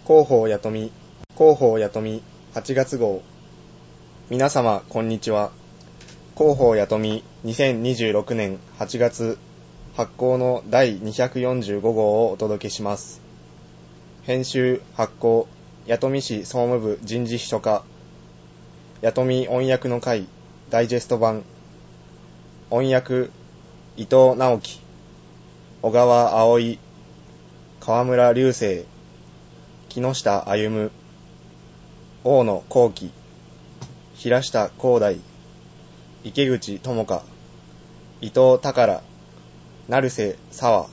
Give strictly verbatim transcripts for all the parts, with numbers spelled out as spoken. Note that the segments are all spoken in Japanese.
広報やとみ、広報やとみはちがつ号。皆様、こんにちは。広報やとみにせんにじゅうろくねんはちがつ発行のだいにひゃくよんじゅうご号をお届けします。編集・発行、弥富市総務部人事秘書課、弥富音訳の会ダイジェスト版、音訳、伊藤直樹、小川葵、河村隆生、木下歩、大野幸喜、平下光大、池口智香、伊藤宝、成瀬沢。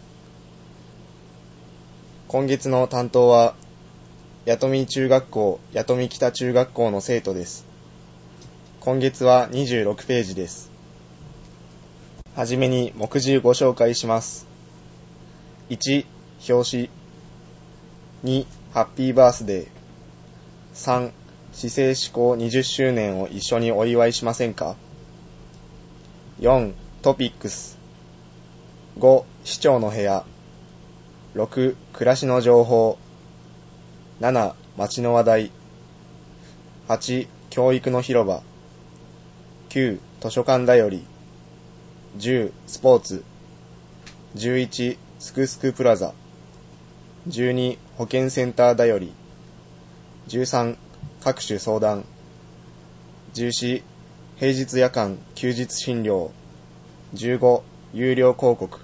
今月の担当は、弥富中学校、弥富北中学校の生徒です。今月はにじゅうろくページです。はじめに目次ご紹介します。いち、表紙。に、ハッピーバースデー。さん、市政施行にじゅっしゅうねんを一緒にお祝いしませんか。よん、トピックス。ご、市長の部屋。ろく、暮らしの情報。なな、街の話題。はち、教育の広場。きゅう、図書館だより。じゅう、スポーツ。じゅういち、すくすくプラザ。じゅうに、保健センターだより。じゅうさん、各種相談。じゅうよん、平日夜間休日診療。じゅうご、有料広告。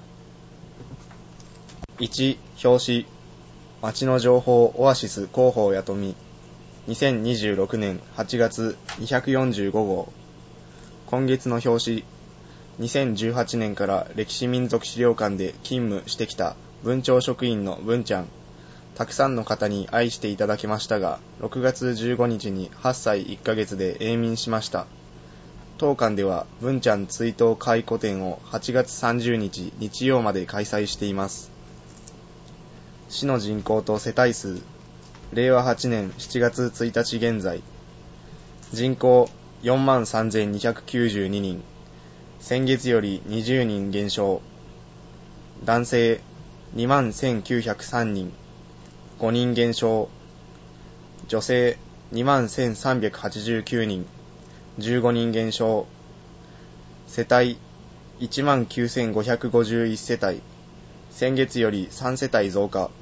いち、表紙。街の情報オアシス広報やとみにせんにじゅうろくねんはちがつにひゃくよんじゅうご号。今月の表紙。にせんじゅうはちねんから歴史民族資料館で勤務してきた文鳥職員の文ちゃん。たくさんの方に愛していただけましたが、ろくがつじゅうごにちにはっさいいっかげつで永眠しました。当館では文ちゃん追悼回顧展をはちがつさんじゅうにち日曜まで開催しています。市の人口と世帯数、れいわはちねんしちがつついたち現在、人口 よんまんさんぜんにひゃくきゅうじゅうににん、先月よりにじゅうにん減少、男性 にまんせんきゅうひゃくさんにん、ごにん減少、女性 にまんせんさんびゃくはちじゅうきゅうにん、じゅうごにん減少、世帯 いちまんきゅうせんごひゃくごじゅういち 世帯、先月よりさん世帯増加。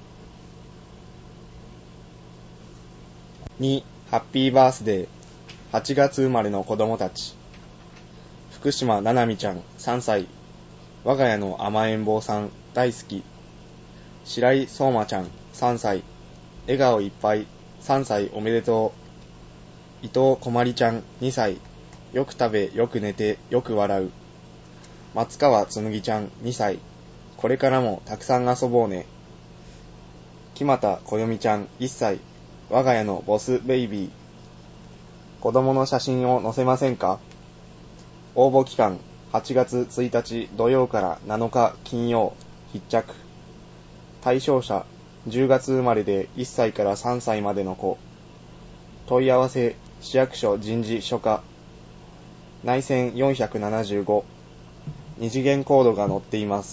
に、ハッピーバースデー、はちがつ生まれの子供たち。福島ななみちゃんさんさい、我が家の甘えん坊さん大好き。白井相馬ちゃんさんさい、笑顔いっぱいさんさいおめでとう。伊藤こまりちゃんにさい、よく食べよく寝てよく笑う。松川つむぎちゃんにさい、これからもたくさん遊ぼうね。木俣こよみちゃんいっさい、我が家のボスベイビー。子供の写真を載せませんか。応募期間はちがつついたち土曜からなのか金曜、必着。対象者じゅうがつ生まれでいっさいからさんさいまでの子。問い合わせ市役所人事所課。内線よんひゃくななじゅうご。二次元コードが載っています。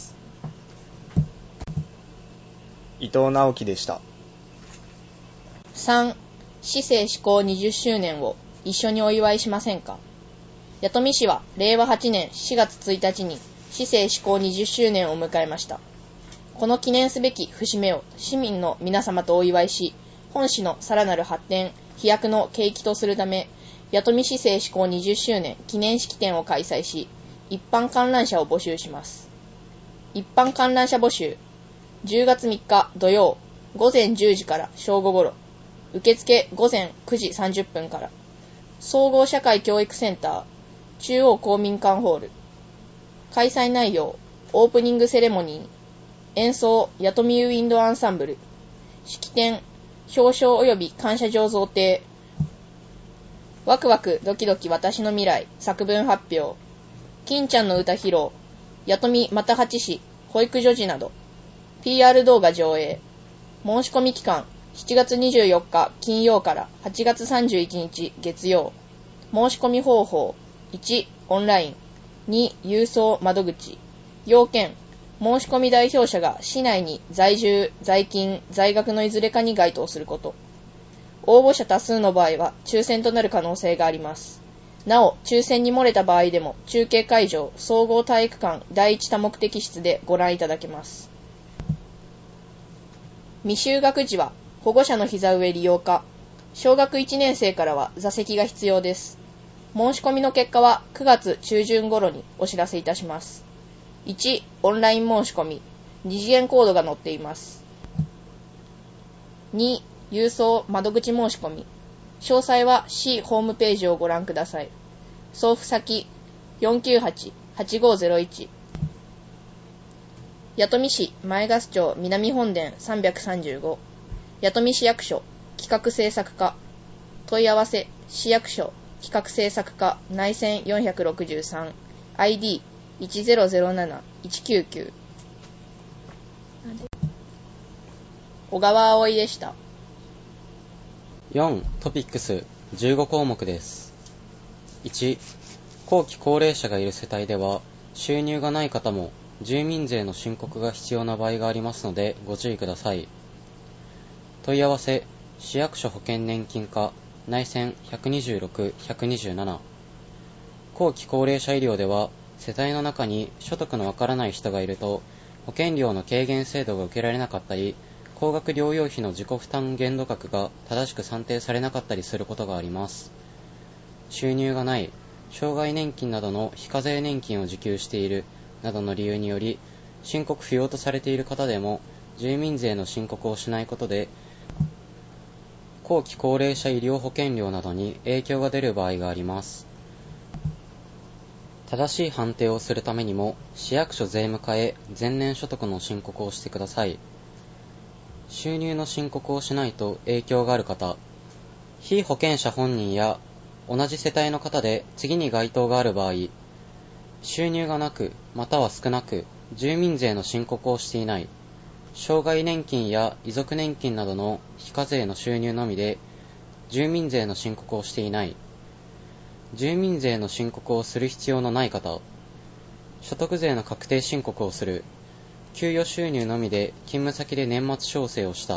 伊藤直樹でした。 さん、市政施行にじゅっしゅうねんを一緒にお祝いしませんか。弥富市はれいわはちねんしがつついたちに市政施行にじゅっしゅうねんを迎えました。この記念すべき節目を市民の皆様とお祝いし、本市のさらなる発展、飛躍の契機とするため、弥富市政施行にじゅっしゅうねん記念式典を開催し、一般観覧者を募集します。一般観覧者募集、じゅうがつみっか土曜、午前じゅうじから正午ごろ、受付午前くじさんじゅっぷんから、総合社会教育センター、中央公民館ホール。開催内容、オープニングセレモニー、演奏、弥富ウィンドアンサンブル、式典、表彰及び感謝状贈呈、ワクワクドキドキ私の未来作文発表、金ちゃんの歌披露、弥富又八市保育所児など、ピーアール 動画上映。申し込み期間しちがつにじゅうよっか金曜からはちがつさんじゅういちにち月曜。申し込み方法いち、オンライン。に、郵送窓口。要件、 申し込み代表者が市内に在住、在勤、在学のいずれかに該当すること。応募者多数の場合は抽選となる可能性があります。なお、抽選に漏れた場合でも中継会場、総合体育館第一多目的室でご覧いただけます。未就学児は保護者の膝上利用か、小学いちねん生からは座席が必要です。申し込みの結果はくがつ中旬頃にお知らせいたします。いち. オンライン申し込み。二次元コードが載っています。に. 郵送窓口申し込み。詳細は市ホームページをご覧ください。送付先 よんきゅうはち はちごーぜろいち。弥富市前ヶ洲町南本殿さんびゃくさんじゅうご。弥富市役所企画制作課。問い合わせ市役所企画制作課内線よんひゃくろくじゅうさん。アイディーいちゼロゼロなないちきゅうきゅう。小川葵でした。 よん. トピックスじゅうご項目です。いち. 後期高齢者がいる世帯では収入がない方も住民税の申告が必要な場合がありますのでご注意ください。問い合わせ市役所保険年金課内線ひゃくにじゅうろく、ひゃくにじゅうなな。後期高齢者医療では世帯の中に所得のわからない人がいると保険料の軽減制度が受けられなかったり、高額療養費の自己負担限度額が正しく算定されなかったりすることがあります。収入がない、障害年金などの非課税年金を受給しているなどの理由により申告不要とされている方でも住民税の申告をしないことで後期高齢者医療保険料などに影響が出る場合があります。正しい判定をするためにも市役所税務課へ前年所得の申告をしてください。収入の申告をしないと影響がある方、被保険者本人や同じ世帯の方で次に該当がある場合、収入がなくまたは少なく住民税の申告をしていない、障害年金や遺族年金などの非課税の収入のみで住民税の申告をしていない、住民税の申告をする必要のない方、所得税の確定申告をする、給与収入のみで勤務先で年末調整をした、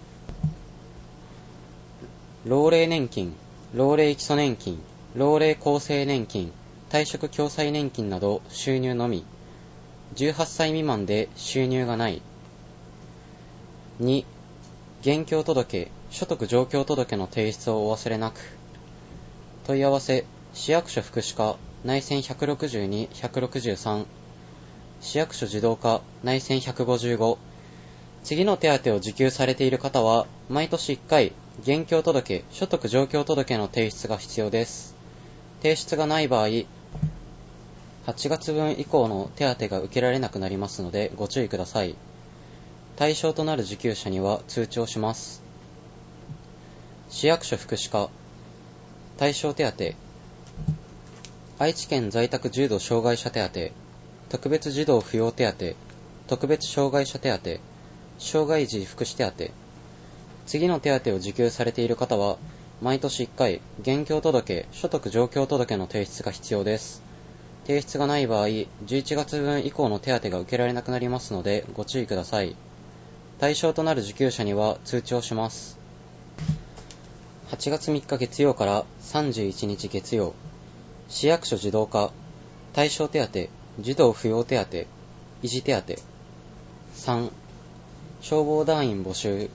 老齢年金、老齢基礎年金、老齢厚生年金、退職共済年金など収入のみ、じゅうはっさい未満で収入がない。に. 現況届、所得状況届の提出をお忘れなく。問い合わせ市役所福祉課内線ひゃくろくじゅうに、ひゃくろくじゅうさん。市役所児童課内線ひゃくごじゅうご。次の手当を受給されている方は毎年いっかい現況届、所得状況届の提出が必要です。提出がない場合はちがつぶん以降の手当が受けられなくなりますのでご注意ください。対象となる受給者には通知をします。市役所福祉課対象手当、愛知県在宅重度障害者手当、特別児童扶養手当、特別障害者手当、障害児福祉手当。次の手当を受給されている方は毎年いっかい現況届、所得状況届の提出が必要です。提出がない場合じゅういちがつぶん以降の手当が受けられなくなりますのでご注意ください。対象となる受給者には通知をします。はちがつみっか月曜からさんじゅういちにち月曜、市役所児童課対象手当、児童扶養手当、維持手当。さん. 消防団員募集。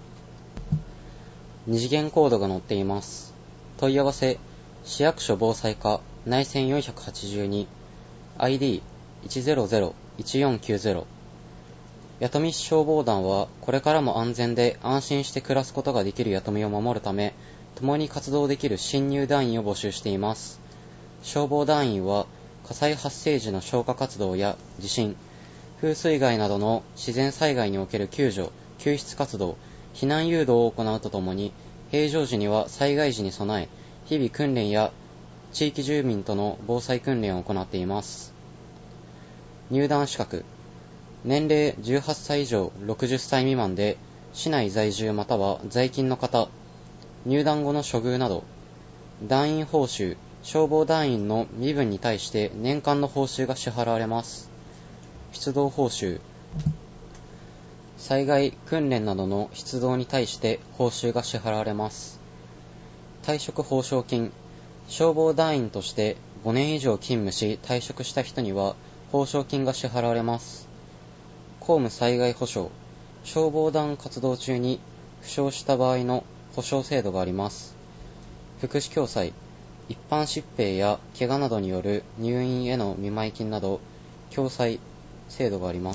二次元コードが載っています。問い合わせ市役所防災課内線よんひゃくはちじゅうに。 アイディーいちゼロゼロいちよんきゅうゼロ。弥富市消防団はこれからも安全で安心して暮らすことができる弥富を守るため共に活動できる新入団員を募集しています。消防団員は火災発生時の消火活動や地震、風水害などの自然災害における救助、救出活動、避難誘導を行うとともに平常時には災害時に備え日々訓練や地域住民との防災訓練を行っています。入団資格、年齢じゅうはっさい以上ろくじゅっさい未満で市内在住または在勤の方、入団後の処遇など、団員報酬、消防団員の身分に対して年間の報酬が支払われます。 出動報酬。災害、訓練などの出動に対して報酬が支払われます。退職報奨金。消防団員としてごねん以上勤務し退職した人には報奨金が支払われます。公務災害保障。消防団活動中に負傷した場合の保障制度があります。福祉共済。一般疾病や怪我などによる入院への見舞い金など共済制度があります。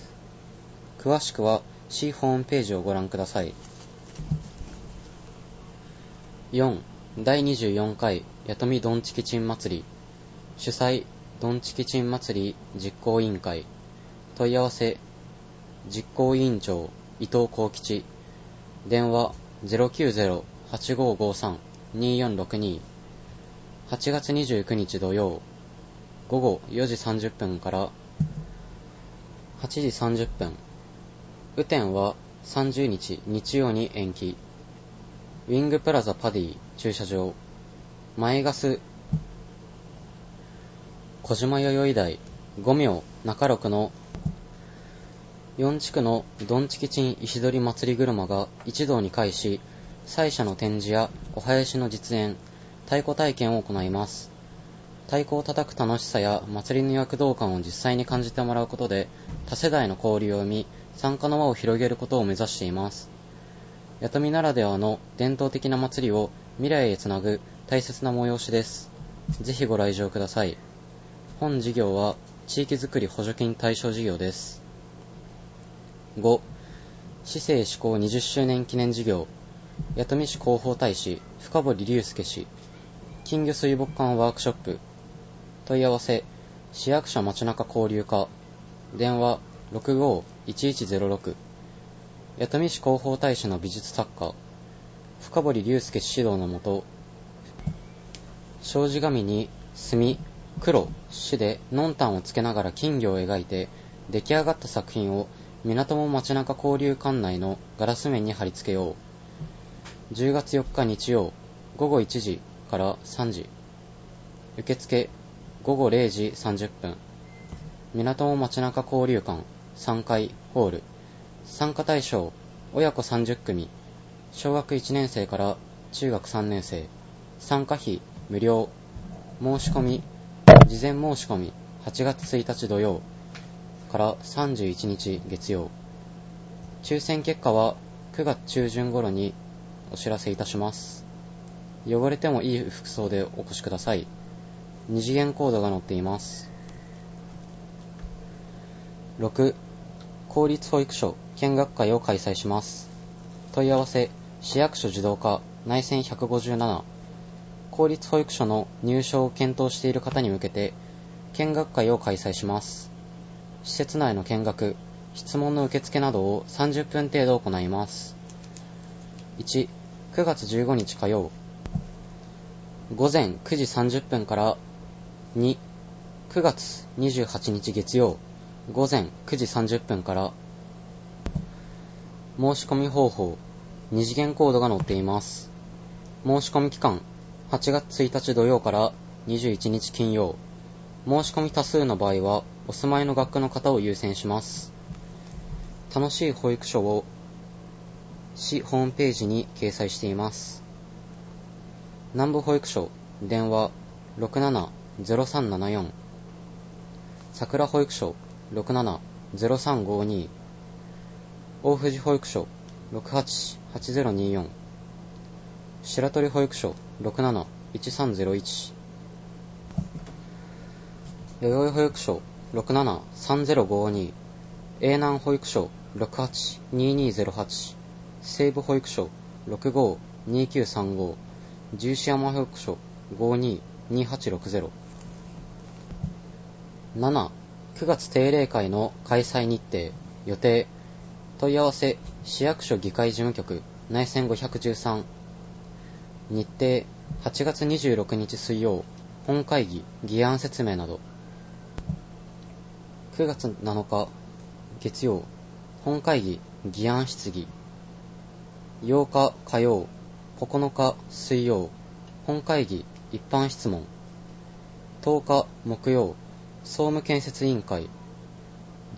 詳しくは市ホームページをご覧ください。よん. 第にじゅうよんかい弥富どんちきちん祭り。主催どんちきちん祭り実行委員会。問い合わせ実行委員長伊藤幸吉。電話 ゼロきゅうゼロ はちごごさん によんろくに。はちがつにじゅうくにち土曜ごごよじさんじゅっぷんからはちじさんじゅっぷん。雨天はさんじゅうにち日曜に延期。ウィングプラザパディ駐車場。前ガス小島弥生台五名中六のよん地区のどんちきちん石取り祭り車が一堂に会し、祭車の展示やお囃子の実演、太鼓体験を行います。太鼓を叩く楽しさや祭りの躍動感を実際に感じてもらうことで、多世代の交流を生み、参加の輪を広げることを目指しています。弥富ならではの伝統的な祭りを未来へつなぐ大切な催しです。ぜひご来場ください。本事業は地域づくり補助金対象事業です。ご. 市政施行にじゅっしゅうねん記念事業。弥富市広報大使深堀隆介氏。金魚水墨館ワークショップ。問い合わせ市役所街中交流課。電話 ろくごいちいちゼロろく。弥富市広報大使の美術作家深堀隆介氏指導のもと、障子紙に墨、黒、紙でノンタンをつけながら金魚を描いて、出来上がった作品を港も街中交流館内のガラス面に貼り付けよう。じゅうがつよっか日曜ごごいちじからさんじ。受付ごごれいじさんじゅっぷん。港も街中交流館さんかいホール。参加対象親子さんじゅっくみ。小学いちねんせいから中学さんねんせい。参加費無料。申し込み事前申し込みはちがつついたち土曜からさんじゅういちにち月曜。抽選結果はくがつちゅうじゅん頃にお知らせいたします。汚れてもいい服装でお越しください。二次元コードが載っています。ろく. 公立保育所見学会を開催します。問い合わせ市役所児童課内線ひゃくごじゅうなな。公立保育所の入所を検討している方に向けて見学会を開催します。施設内の見学、質問の受付などをさんじゅっぷん程度行います。いち. くがつじゅうごにち火曜ごぜんくじさんじゅっぷんから。に. くがつにじゅうはちにち月曜ごぜんくじさんじゅっぷんから。申し込み方法二次元コードが載っています。申し込み期間はちがつついたち土曜からにじゅういちにち金曜。申し込み多数の場合はお住まいの学区の方を優先します。楽しい保育所を市ホームページに掲載しています。南部保育所電話 ろくななゼロさんななよん。桜保育所 ろくななゼロさんごに。大藤保育所 ろくはちはちゼロによん。白鳥保育所 ろくなないちさんゼロいち。弥生保育所 ろくななさんゼロごに。永南保育所 ろくはちににゼロはち。西部保育所 ろくごにきゅうさんご。十四山保育所 ごににはちろくゼロ。なな. くがつ定例会の開催日程予定。問い合わせ市役所議会事務局内線ごひゃくじゅうさん。日程はちがつにじゅうろくにち水曜本会議議案説明など。くがつなのか月曜本会議議案質疑。ようか火曜ここのか水曜本会議一般質問。とおか木曜総務建設委員会。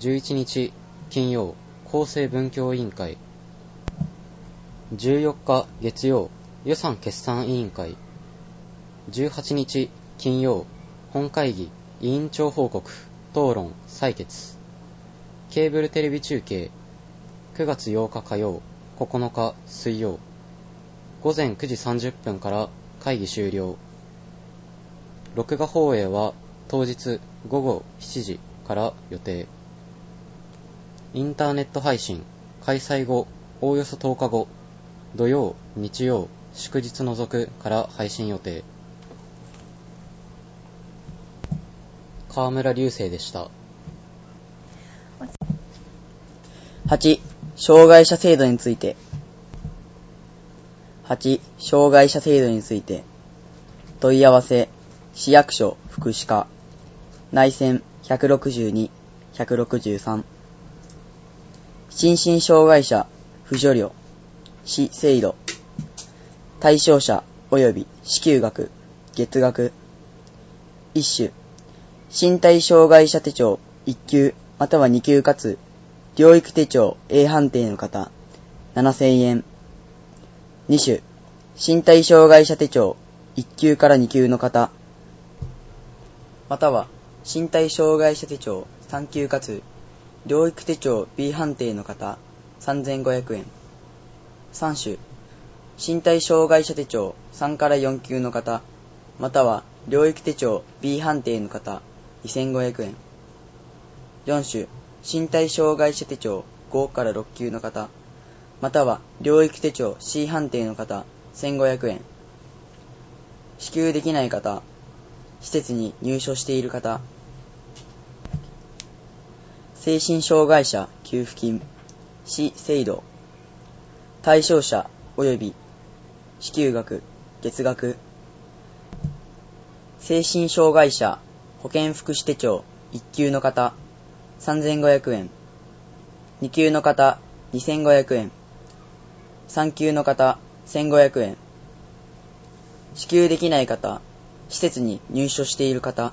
じゅういちにち金曜、厚生文教委員会。じゅうよっか月曜、予算決算委員会。じゅうはちにち金曜、本会議、委員長報告、討論、採決。ケーブルテレビ中継。くがつようか火曜、ここのか水曜。ごぜんくじさんじゅっぷんから会議終了。録画放映は当日ごごしちじから予定。インターネット配信、開催後、おおよそとおかご、土曜、日曜、祝日除くから配信予定。河村隆生でした。 はち. 障害者制度について。はち. 障害者制度について。問い合わせ、市役所福祉課。内線ひゃくろくじゅうに、ひゃくろくじゅうさん。心身障害者、扶助料、市制度。対象者及び支給額、月額。一種、身体障害者手帳いっ級またはに級かつ、療育手帳 A 判定の方、ななせんえん。二種、身体障害者手帳いっ級からに級の方、または身体障害者手帳さん級かつ、療育手帳 B 判定の方、さんぜんごひゃくえん。三種、身体障害者手帳さんからよん級の方、または療育手帳 B 判定の方、にせんごひゃくえん。四種、身体障害者手帳ごからろっ級の方、または療育手帳 C 判定の方、せんごひゃくえん。支給できない方、施設に入所している方、精神障害者給付金、市制度。対象者及び支給額、月額。精神障害者保健福祉手帳いっ級の方、さんぜんごひゃくえん。に級の方、にせんごひゃくえん。さん級の方、せんごひゃくえん。支給できない方、施設に入所している方。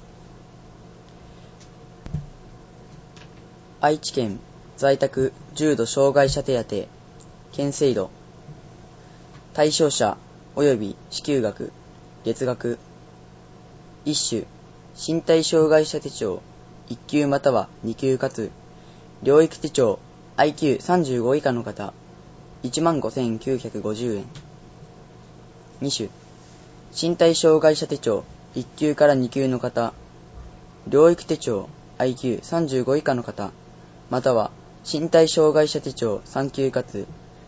愛知県在宅重度障害者手当、県制度。対象者及び支給額、月額。一種、身体障害者手帳いっ級またはに級かつ、療育手帳 アイキューさんじゅうご 以下の方、いちまんごせんきゅうひゃくごじゅうえん。二種、身体障害者手帳いっ級からに級の方、療育手帳 アイキューさんじゅうご 以下の方、または身体障害者手帳さん級かつ、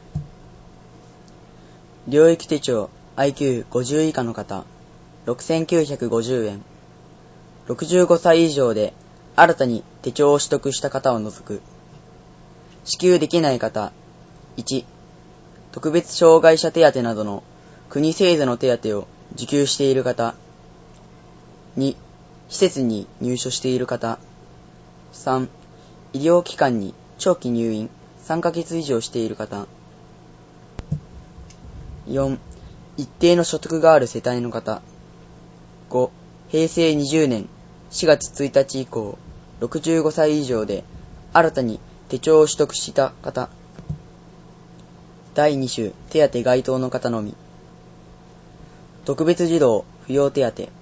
療育手帳 アイキューごじゅう 以下の方、ろくせんきゅうひゃくごじゅうえん。ろくじゅうごさい以上で新たに手帳を取得した方を除く。支給できない方、いち. 特別障害者手当などの国制度の手当を受給している方。に. 施設に入所している方。さん. 医療機関に長期入院さんかげつ以上している方。よん. 一定の所得がある世帯の方。ご. 平成にじゅうねんしがつついたち以降、ろくじゅうごさい以上で新たに手帳を取得した方。だいに種手当該当の方のみ。特別児童扶養手当。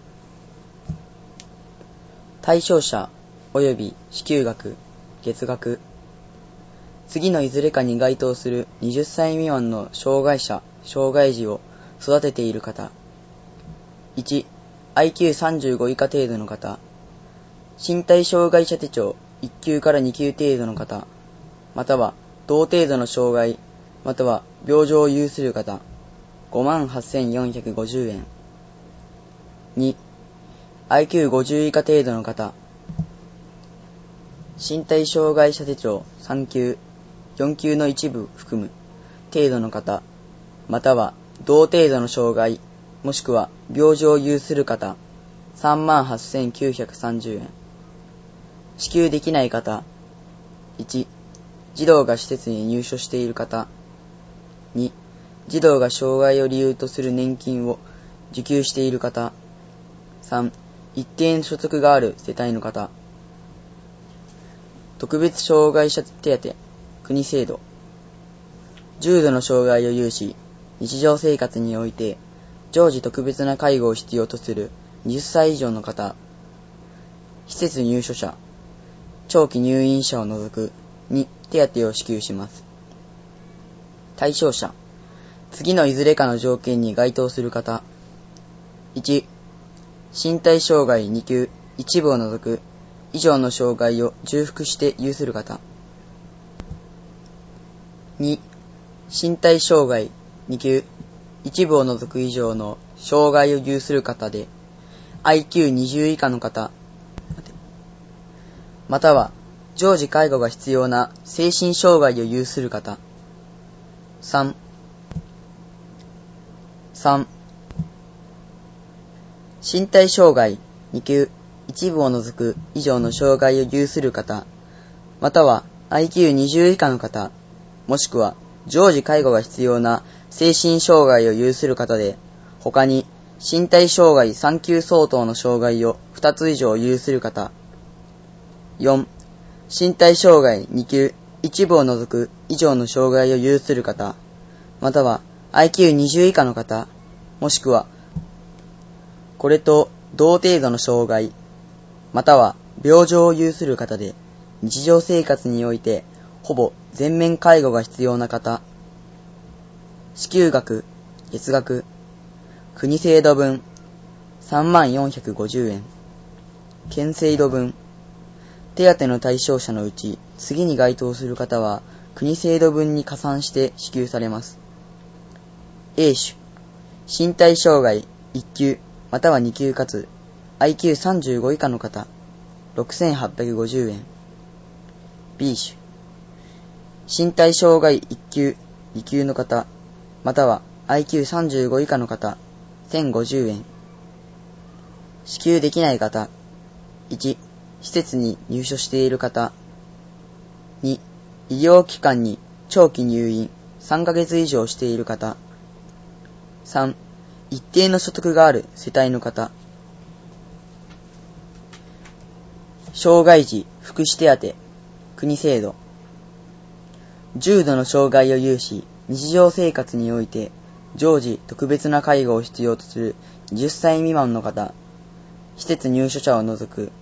対象者及び支給額、月額。次のいずれかに該当するはたち未満の障害者、障害児を育てている方。いち. アイキューさんじゅうご 以下程度の方。身体障害者手帳いっ級からに級程度の方、または同程度の障害、または病状を有する方、ごまんはっせんよんひゃくごじゅうえん。に. アイキューごじゅう 以下程度の方。身体障害者手帳さん級、よん級の一部含む程度の方、または同程度の障害、もしくは病状を有する方、さんまんはっせんきゅうひゃくさんじゅうえん。支給できない方、いち. 児童が施設に入所している方。に. 児童が障害を理由とする年金を受給している方。さん. 一定の所得がある世帯の方。 特別障害者手当国制度。重度の障害を有し、日常生活において常時特別な介護を必要とするにじゅっさい以上の方、施設入所者、長期入院者を除くに手当を支給します。対象者、次のいずれかの条件に該当する方。いち、身体障害に級一部を除く以上の障害を重複して有する方。に、身体障害に級一部を除く以上の障害を有する方で アイキューにじゅう 以下の方、または常時介護が必要な精神障害を有する方。さん、さん、身体障害に級一部を除く以上の障害を有する方、または アイキューにじゅう 以下の方、もしくは常時介護が必要な精神障害を有する方で、他に身体障害さん級相当の障害をふたつ以上有する方。よん、身体障害に級一部を除く以上の障害を有する方、または アイキューにじゅう 以下の方、もしくはこれと同程度の障害、または病状を有する方で、日常生活においてほぼ全面介護が必要な方。支給額、月額、国制度分さんまんよんひゃくごじゅうえん、県制度分、手当の対象者のうち次に該当する方は国制度分に加算して支給されます。A 種、身体障害いっ級またはに級かつ アイキューさんじゅうご 以下の方、ろくせんはっぴゃくごじゅうえん。B 種、身体障害いっ級に級の方、または アイキューさんじゅうご 以下の方、せんごじゅうえん。支給できない方。いち、施設に入所している方。に、医療機関に長期入院さんかげつ以上している方。さん、一定の所得がある世帯の方。障害児福祉手当国制度。重度の障害を有し、日常生活において常時特別な介護を必要とするじゅっさい未満の方、施設入所者を除く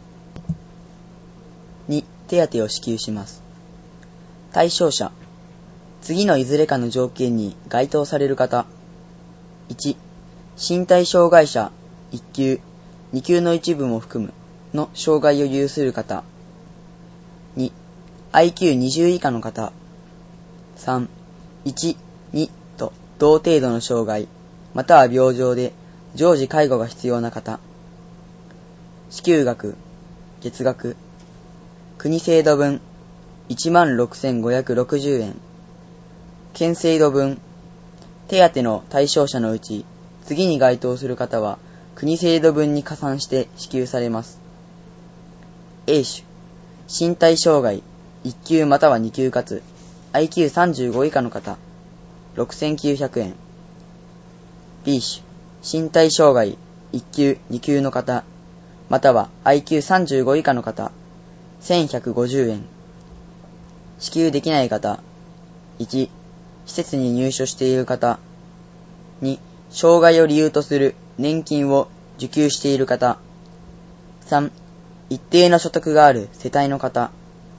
に手当を支給します。対象者、次のいずれかの条件に該当される方。いち、身体障害者いっ級、に級の一部も含むの障害を有する方。に、アイキューにじゅう 以下の方。さん、いち、にと同程度の障害、または病状で常時介護が必要な方。支給額、月額、国制度分いちまんろくせんごひゃくろくじゅうえん。県制度分、手当の対象者のうち次に該当する方は国制度分に加算して支給されます。A 種、身体障害いっ級またはに級かつ アイキューさんじゅうご 以下の方、ろくせんきゅうひゃくえん。B 種、身体障害いっ級に級の方、または アイキューさんじゅうご 以下の方、せんひゃくごじゅうえん。支給できない方。いち、施設に入所している方。に、障害を理由とする年金を受給している方。さん、一定の所得がある世帯の方。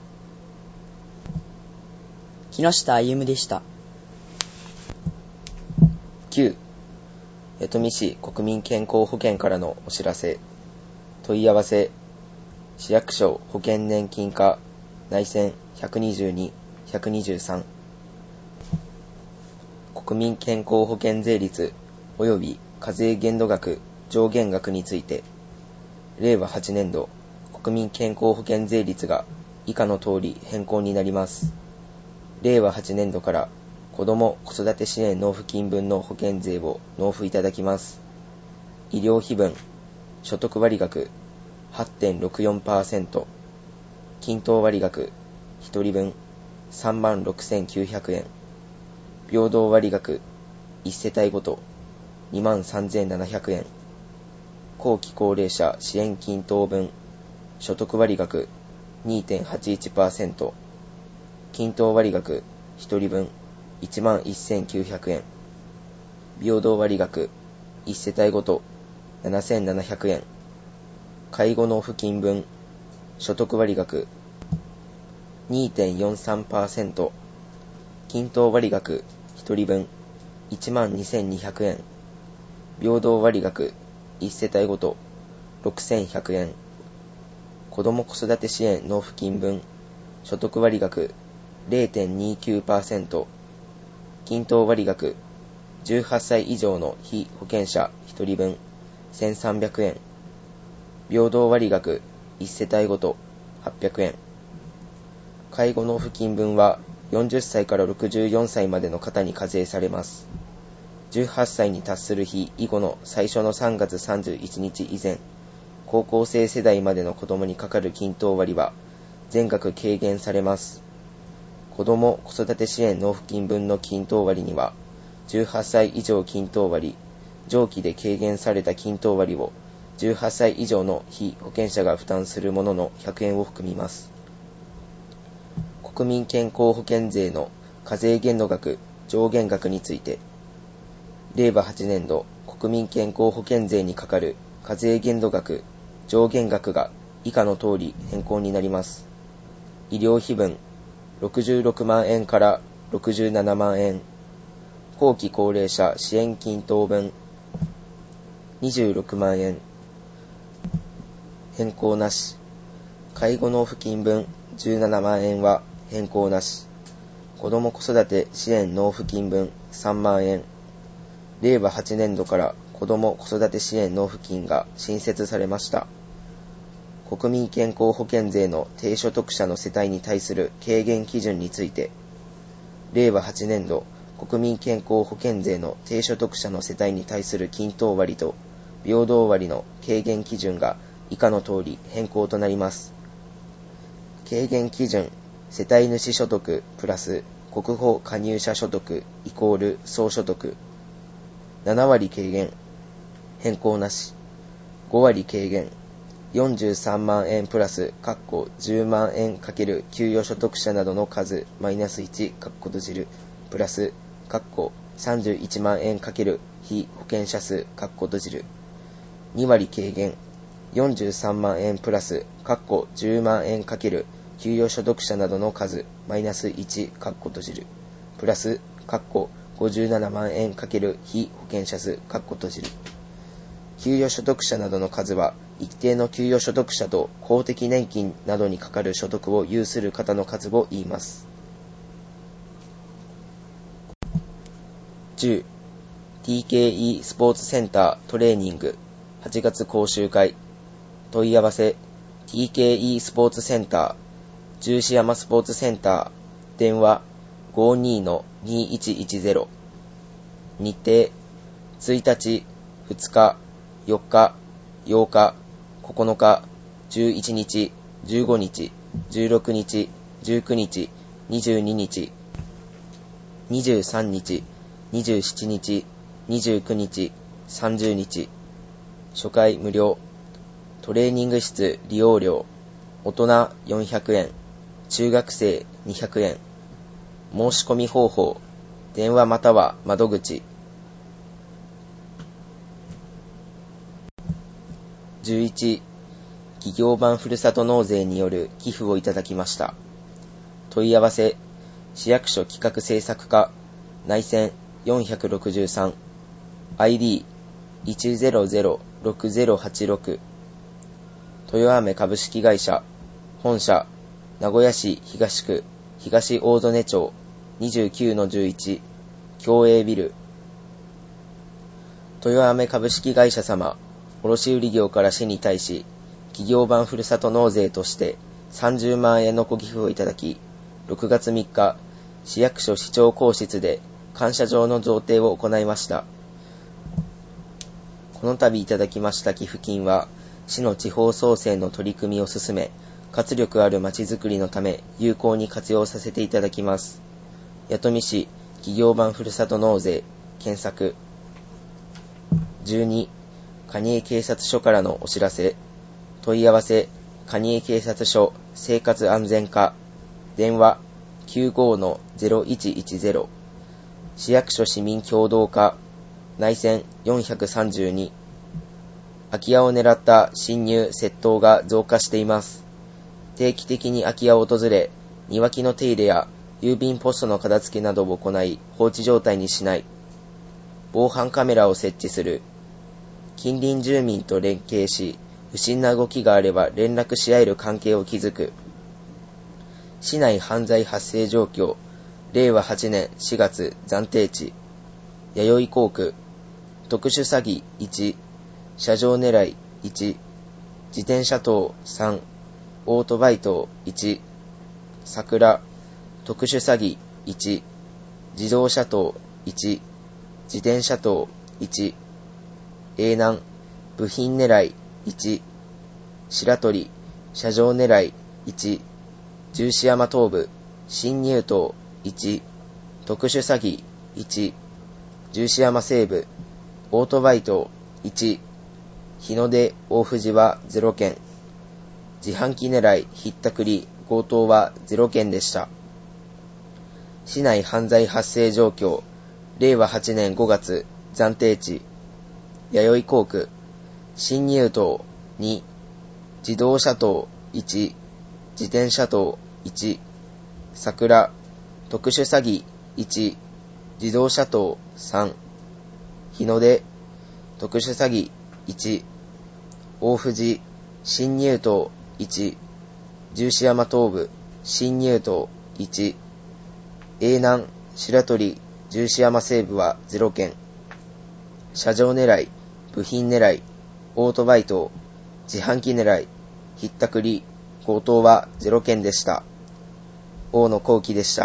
木下歩でした。 きゅう、弥富市国民健康保険からのお知らせ。問い合わせ、市役所保険年金課内線ひゃくにじゅうに、ひゃくにじゅうさん。国民健康保険税率及び課税限度額上限額について、れいわはちねんど国民健康保険税率が以下の通り変更になります。れいわはちねんどから子ども子育て支援納付金分の保険税を納付いただきます。医療費分、所得割額 はちてんろくよんパーセント、均等割額ひとりぶんさんまんろくせんきゅうひゃくえん、平等割額いち世帯ごとにまんさんぜんななひゃくえん、後期高齢者支援均等分所得割額にてんはちいちパーセント、均等割額ひとりぶんいちまんせんきゅうひゃくえん、平等割額いち世帯ごとななせんななひゃくえん、介護納付金分所得割額 にてんよんさんパーセント、均等割額ひとりぶんいちまんにせんにひゃくえん、平等割額いち世帯ごとろくせんひゃくえん、子ども子育て支援納付金分所得割額 れいてんにきゅうパーセント、均等割額じゅうはっさい以上の被保険者ひとりぶんせんさんびゃくえん、平等割額いち世帯ごとはっぴゃくえん、介護納付金分はよんじゅっさいからろくじゅうよんさいまでの方に課税されます。じゅうはっさいに達する日以後の最初のさんがつさんじゅういちにち以前、高校生世代までの子どもにかかる均等割は全額軽減されます。子ども子育て支援納付金分の均等割には、じゅうはっさい以上均等割、上記で軽減された均等割をじゅうはっさい以上の被保険者が負担するもののひゃくえんを含みます。国民健康保険税の課税限度額上限額について、れいわはちねんど国民健康保険税にかかる課税限度額上限額が以下の通り変更になります。医療費分ろくじゅうろくまんえんからろくじゅうななまんえん、後期高齢者支援均等分にじゅうろくまんえん、変更なし。介護納付金分じゅうななまんえんは変更なし。子ども子育て支援納付金分さんまんえん。れいわはちねんどから子ども子育て支援納付金が新設されました。国民健康保険税の低所得者の世帯に対する軽減基準について、れいわはちねんど国民健康保険税の低所得者の世帯に対する均等割と平等割の軽減基準が以下の通り変更となります。軽減基準、世帯主所得プラス国保加入者所得イコール総所得。ななわり軽減、変更なし。ごわり軽減、よんじゅうさんまんえんプラス、括弧じゅうまんえんかける給与所得者などの数、マイナスいち、括弧閉じる、プラス、括弧さんじゅういちまんえんかける被保険者数、括弧閉じる。にわり軽減、よんじゅうさんまんえんプラス、括弧じゅうまんえんかける給与所得者などの数、マイナスいち、括弧閉じる、プラス、括弧ごじゅうななまんえんかける被保険者数、括弧閉じる。給与所得者などの数は、一定の給与所得者と公的年金などにかかる所得を有する方の数を言います。じゅう. ティーケーイー スポーツセンタートレーニングはちがつ講習会。問い合わせ ティーケーイー スポーツセンター十四山スポーツセンター電話 ごーにーのにーいちいちゼロ。日程ついたち、ふつか、よっか、ようか、ここのか、じゅういちにち、じゅうごにち、じゅうろくにち、じゅうくにち、にじゅうににち、にじゅうさんにち、にじゅうしちにち、にじゅうくにち、さんじゅうにち。初回無料。トレーニング室利用料。大人よんひゃくえん。中学生にひゃくえん。申し込み方法。電話または窓口。じゅういち. 企業版ふるさと納税による寄付をいただきました。問い合わせ市役所企画制作課内線よんひゃくろくじゅうさん アイディーいちゼロゼロろくゼロはちろく 豊雨株式会社本社名古屋市東区東大曽根町 にじゅうきゅうのじゅういち 共栄ビル。豊雨株式会社様卸売業から市に対し企業版ふるさと納税としてさんじゅうまんえんのご寄付をいただき、ろくがつみっか市役所市長公室で感謝状の贈呈を行いました。この度いただきました寄付金は市の地方創生の取り組みを進め、活力あるまちづくりのため有効に活用させていただきます。弥富市企業版ふるさと納税検索。じゅうに. 蟹江警察署からのお知らせ。問い合わせ蟹江警察署生活安全課、電話 きゅうご の ゼロいちいちゼロ、市役所市民協同課、内線よんひゃくさんじゅうに、空き家を狙った侵入・窃盗が増加しています。定期的に空き家を訪れ、庭木の手入れや郵便ポストの片付けなどを行い、放置状態にしない。防犯カメラを設置する。近隣住民と連携し、不審な動きがあれば連絡し合える関係を築く。市内犯罪発生状況、れいわはちねんしがつ暫定値。弥生航空、特殊詐欺いち、車上狙いいち、自転車盗さん、オートバイ盗いち、桜、特殊詐欺いち、自動車盗いち、自転車盗いち、永南、部品狙いいち、白鳥、車上狙いいち、十四山東部、侵入盗いち、特殊詐欺いち、十四山西部、オートバイ盗いち、日の出大藤はゼロけん、自販機狙いひったくり強盗はゼロけんでした。市内犯罪発生状況、れいわはちねんごがつ暫定値、弥生航空、侵入盗に、自動車盗いち、自転車盗いち、桜、特殊詐欺いち、自動車盗さん、日の出、特殊詐欺いち、大藤、侵入盗いち、十四山東部、侵入盗いち、永南、白鳥、十四山西部はゼロけん、車上狙い、部品狙い、オートバイ盗、自販機狙い、ひったくり、強盗はゼロけんでした。大野幸喜でした。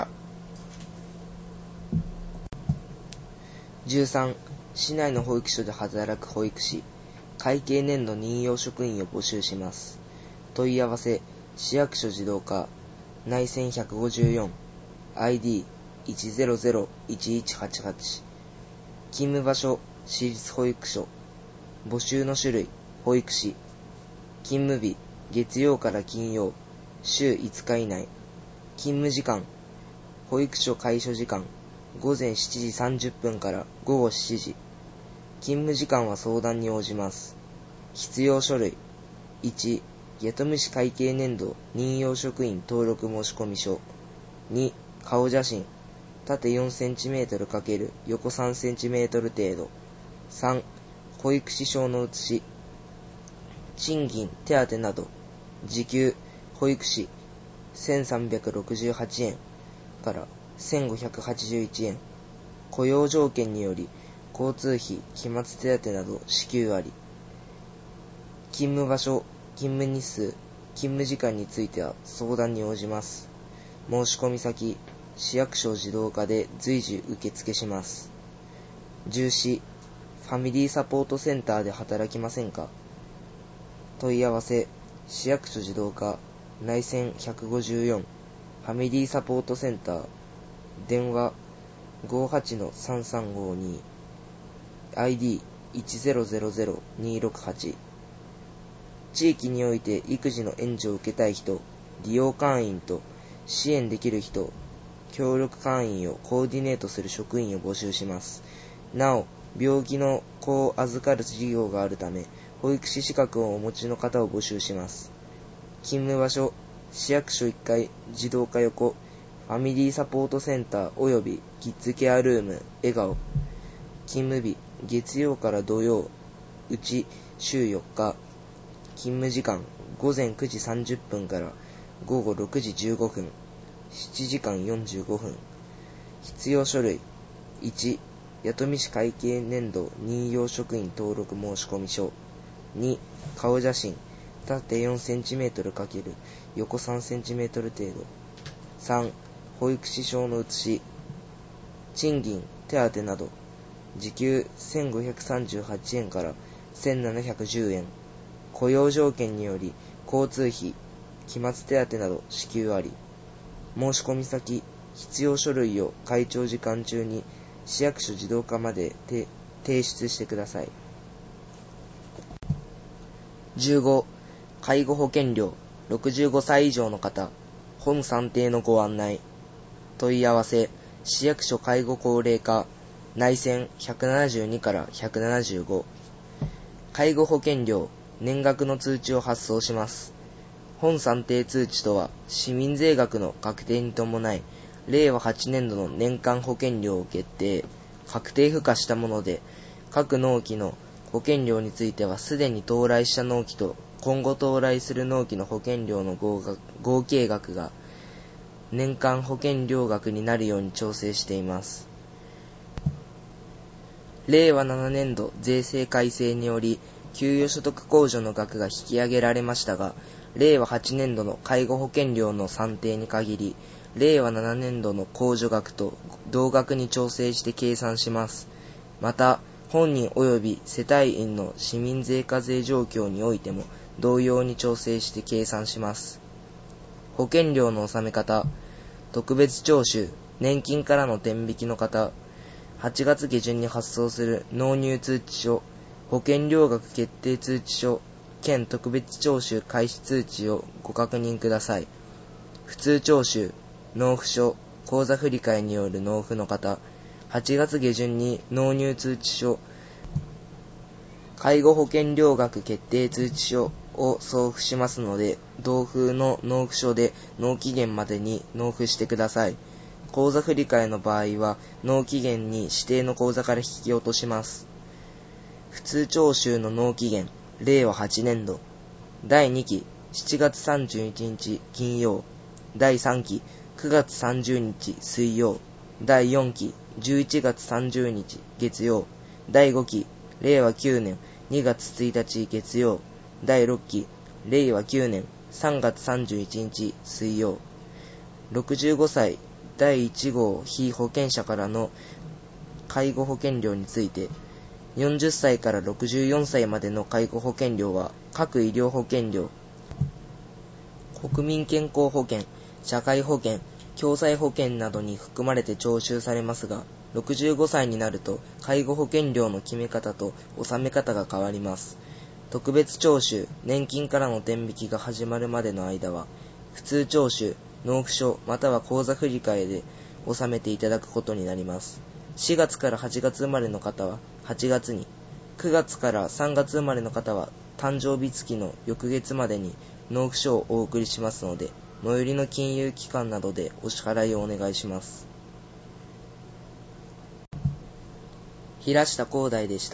じゅうさん、市内の保育所で働く保育士、会計年度任用職員を募集します。問い合わせ、市役所児童課、内線ひゃくごじゅうよん、アイディーいちゼロゼロいちいちはちはち、勤務場所、市立保育所、募集の種類、保育士、勤務日、月曜から金曜、週いつか以内、勤務時間、保育所開所時間、ごぜんしちじさんじゅっぷんからごごしちじ、勤務時間は相談に応じます。必要書類、いち、弥富市会計年度任用職員登録申込書、に、顔写真、縦よんセンチメートル×横さんセンチメートル程度、さん、保育士証の写し、賃金、手当など、時給、保育士、せんさんびゃくろくじゅうはちえんからせんごひゃくはちじゅういちえん、雇用条件により、交通費、期末手当など支給あり、勤務場所、勤務日数、勤務時間については相談に応じます。申し込み先、市役所児童課で随時受付します。じゅうよん、ファミリーサポートセンターで働きませんか？問い合わせ、市役所児童課、内線ひゃくごじゅうよん、ファミリーサポートセンター、電話 ごじゅうはちのさんさんごに、アイディーいちゼロゼロゼロにろくはち、地域において育児の援助を受けたい人、利用会員と支援できる人、協力会員をコーディネートする職員を募集します。なお、病気の子を預かる事業があるため、保育士資格をお持ちの方を募集します。勤務場所、市役所いっかい、児童課横、ファミリーサポートセンター及びキッズケアルーム、笑顔。勤務日、月曜から土曜、うち週よっか。勤務時間、ごぜんくじさんじゅっぷんからごごろくじじゅうごふん、しちじかんよんじゅうごふん。必要書類、いち、弥富市会計年度任用職員登録申込書。に、顔写真、縦よんセンチメートル×横さんセンチメートル程度。さん、保育士証の写し。賃金、手当など、時給せんごひゃくさんじゅうはちえんからせんななひゃくじゅうえん。雇用条件により、交通費、期末手当など支給あり。申し込み先、必要書類を会長時間中に市役所児童課まで提出してください。じゅうご、介護保険料、 ろくじゅうごさい以上の方、本算定のご案内。問い合わせ、市役所介護高齢課、内線ひゃくななじゅうにからひゃくななじゅうご。介護保険料、年額の通知を発送します。本算定通知とは、市民税額の確定に伴い、れいわはちねんどの年間保険料を決定、確定付加したもので、各納期の保険料についてはすでに到来した納期と今後到来する納期の保険料の合額合計額が年間保険料額になるように調整しています。れいわななねんど税制改正により給与所得控除の額が引き上げられましたが、れいわはちねんどの介護保険料の算定に限り、れいわななねんどの控除額と同額に調整して計算します。また、本人及び世帯員の市民税課税状況においても同様に調整して計算します。保険料の納め方、特別徴収、年金からの天引きの方、はちがつ下旬に発送する納入通知書、保険料額決定通知書、兼特別徴収開始通知をご確認ください。普通徴収、納付書、口座振替による納付の方、はちがつ下旬に納入通知書、介護保険料額決定通知書を送付しますので、同封の納付書で納期限までに納付してください。口座振替の場合は、納期限に指定の口座から引き落とします。普通徴収の納期限、れいわはちねんど。だいにき、しちがつさんじゅういちにち金曜。だいさんき、くがつさんじゅうにち水曜。だいよんき、じゅういちがつさんじゅうにち月曜。だいごき、れいわきゅうねんにがつついたち月曜。だいろっき、れいわきゅうねんさんがつさんじゅういちにち水曜。ろくじゅうごさいだいいちごう被保険者からの介護保険料について、よんじゅっさいからろくじゅうよんさいまでの介護保険料は各医療保険料、国民健康保険、社会保険、共済保険などに含まれて徴収されますが、ろくじゅうごさいになると介護保険料の決め方と納め方が変わります。特別徴収、年金からの天引きが始まるまでの間は、普通徴収、納付書または口座振替で納めていただくことになります。しがつからはちがつ生まれの方ははちがつに、くがつからさんがつ生まれの方は誕生日月の翌月までに納付書をお送りしますので、最寄りの金融機関などでお支払いをお願いします。平下光大でした。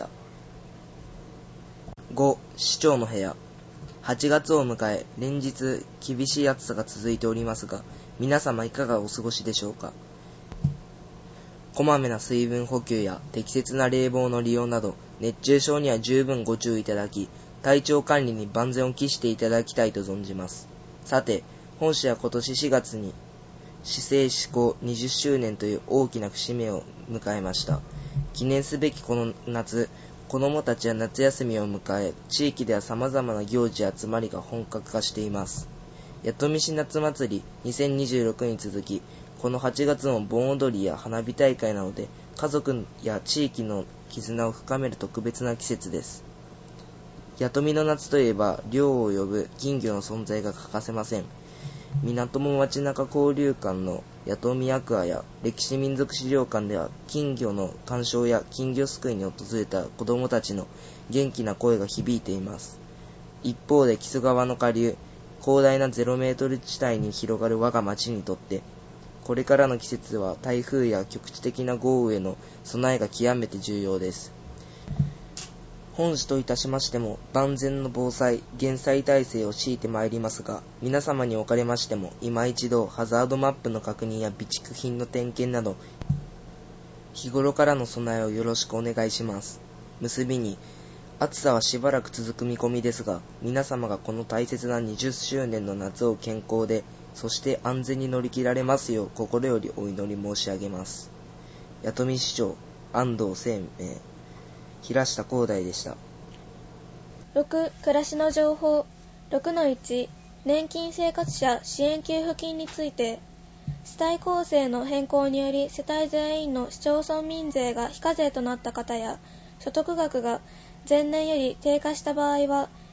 ご. 市長の部屋。はちがつを迎え、連日厳しい暑さが続いておりますが、皆様いかがお過ごしでしょうか。こまめな水分補給や適切な冷房の利用など、熱中症には十分ご注意いただき、体調管理に万全を期していただきたいと存じます。さて、本市は今年しがつに市政施行にじゅっしゅうねんという大きな節目を迎えました。記念すべきこの夏、子どもたちは夏休みを迎え、地域では様々な行事や集まりが本格化しています。弥富市夏祭りにせんにじゅうろくに続き、このはちがつも盆踊りや花火大会などで家族や地域の絆を深める特別な季節です。弥富の夏といえば、漁を呼ぶ金魚の存在が欠かせません。港も町中交流館の弥富アクアや歴史民族資料館では、金魚の鑑賞や金魚すくいに訪れた子どもたちの元気な声が響いています。一方で木曽川の下流、広大なゼロメートル地帯に広がる我が町にとって、これからの季節は台風や局地的な豪雨への備えが極めて重要です。本市といたしましても、万全の防災・減災体制を敷いてまいりますが、皆様におかれましても、今一度ハザードマップの確認や備蓄品の点検など、日頃からの備えをよろしくお願いします。結びに、暑さはしばらく続く見込みですが、皆様がこの大切なにじゅっしゅうねんの夏を健康で、そして安全に乗り切られますよう心よりお祈り申し上げます。弥富市長、安藤生命、平下光大でした。 ろく. 暮らしの情報 ろくのいち 年金生活者支援給付金について、世帯構成の変更により世帯全員の市町村民税が非課税となった方や、所得額が前年より低下した場合は、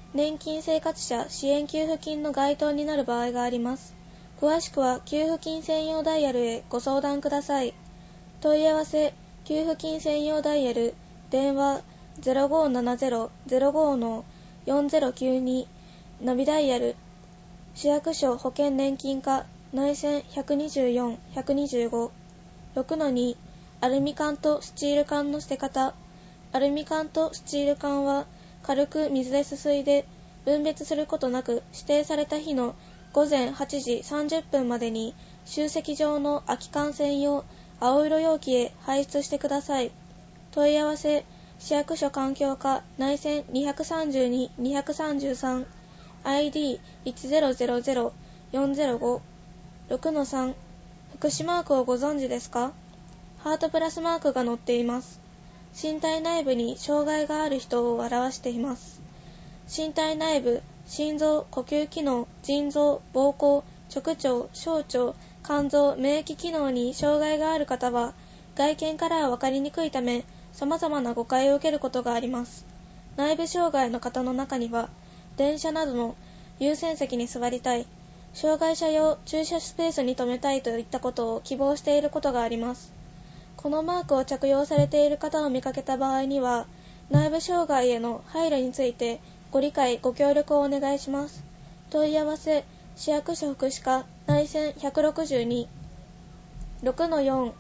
年金生活者支援給付金の該当になる場合があります。詳しくは給付金専用ダイヤルへご相談ください。問い合わせ給付金専用ダイヤル電話 ゼロごーななゼロ ゼロご のよんゼロきゅうに ナビダイヤル市役所保険年金課内線ひゃくにじゅうよん ひゃくにじゅうご ろくのに アルミ缶とスチール缶の捨て方。アルミ缶とスチール缶は軽く水ですすいで分別することなく指定された日のごぜんはちじさんじゅっぷんまでに集積場の空き缶専用青色容器へ排出してください。問い合わせ市役所環境課内線にさんに にさんさん アイディーいちゼロゼロゼロ よんゼロご ろくのさん 福祉マークをご存知ですか？ハートプラスマークが載っています。身体内部に障害がある人を表しています。身体内部、心臓、呼吸機能、腎臓、膀胱、直腸、小腸、肝臓、免疫機能に障害がある方は、外見からは分かりにくいため、様々な誤解を受けることがあります。内部障害の方の中には、電車などの優先席に座りたい、障害者用駐車スペースに停めたいといったことを希望していることがあります。このマークを着用されている方を見かけた場合には、内部障害への配慮についてご理解ご協力をお願いします。問い合わせ市役所福祉課内線ひゃくろくじゅうに ろくのよん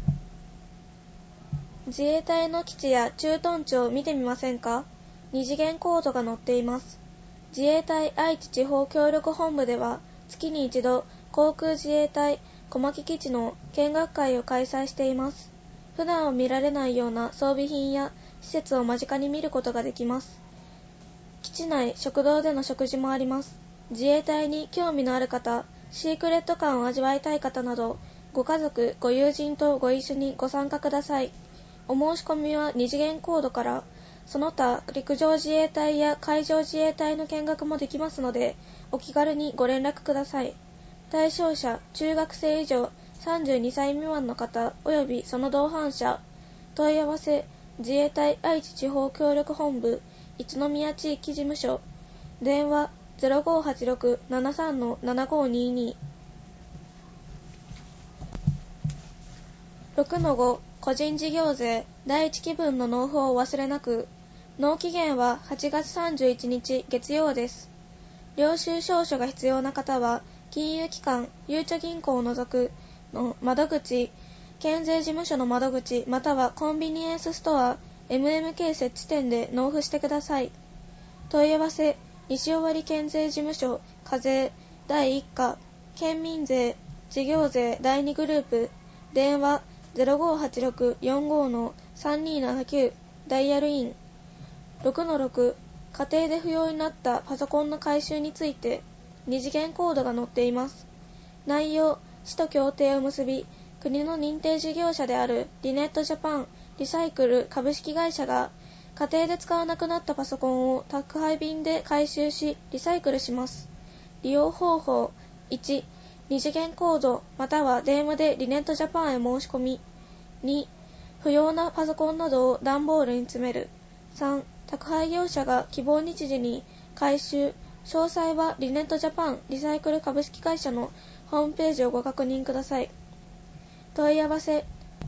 自衛隊の基地や駐屯地を見てみませんか？二次元コードが載っています。自衛隊愛知地方協力本部では月に一度航空自衛隊小牧基地の見学会を開催しています。普段は見られないような装備品や施設を間近に見ることができます。基地内食堂での食事もあります。自衛隊に興味のある方、シークレット感を味わいたい方など、ご家族、ご友人とご一緒にご参加ください。お申し込みは二次元コードから、その他陸上自衛隊や海上自衛隊の見学もできますので、お気軽にご連絡ください。対象者、中学生以上、さんじゅうにさい未満の方及びその同伴者。問い合わせ自衛隊愛知地方協力本部一宮地域事務所電話 ゼロごーはちろく ななさん の ななごーにーにー ろくのご 個人事業税第一期分の納付をお忘れなく。納期限ははちがつさんじゅういちにち月曜です。領収証書が必要な方は金融機関ゆうちょ銀行を除くの窓口、県税事務所の窓口またはコンビニエンスストア エムエムケー 設置店で納付してください。問い合わせ西尾割県税事務所課税だいいっ課県民税事業税だいにグループ電話 ゼロごーはちろく よんごー の さんにーななきゅう ダイヤルイン ろくのろく 家庭で不要になったパソコンの回収について二次元コードが載っています。内容市と協定を結び、国の認定事業者であるリネットジャパンリサイクル株式会社が家庭で使わなくなったパソコンを宅配便で回収しリサイクルします。利用方法いち、二次元コードまたは電話でリネットジャパンへ申し込み。に、不要なパソコンなどを段ボールに詰める。さん、宅配業者が希望日時に回収。詳細はリネットジャパンリサイクル株式会社のホームページをご確認ください。問い合わせ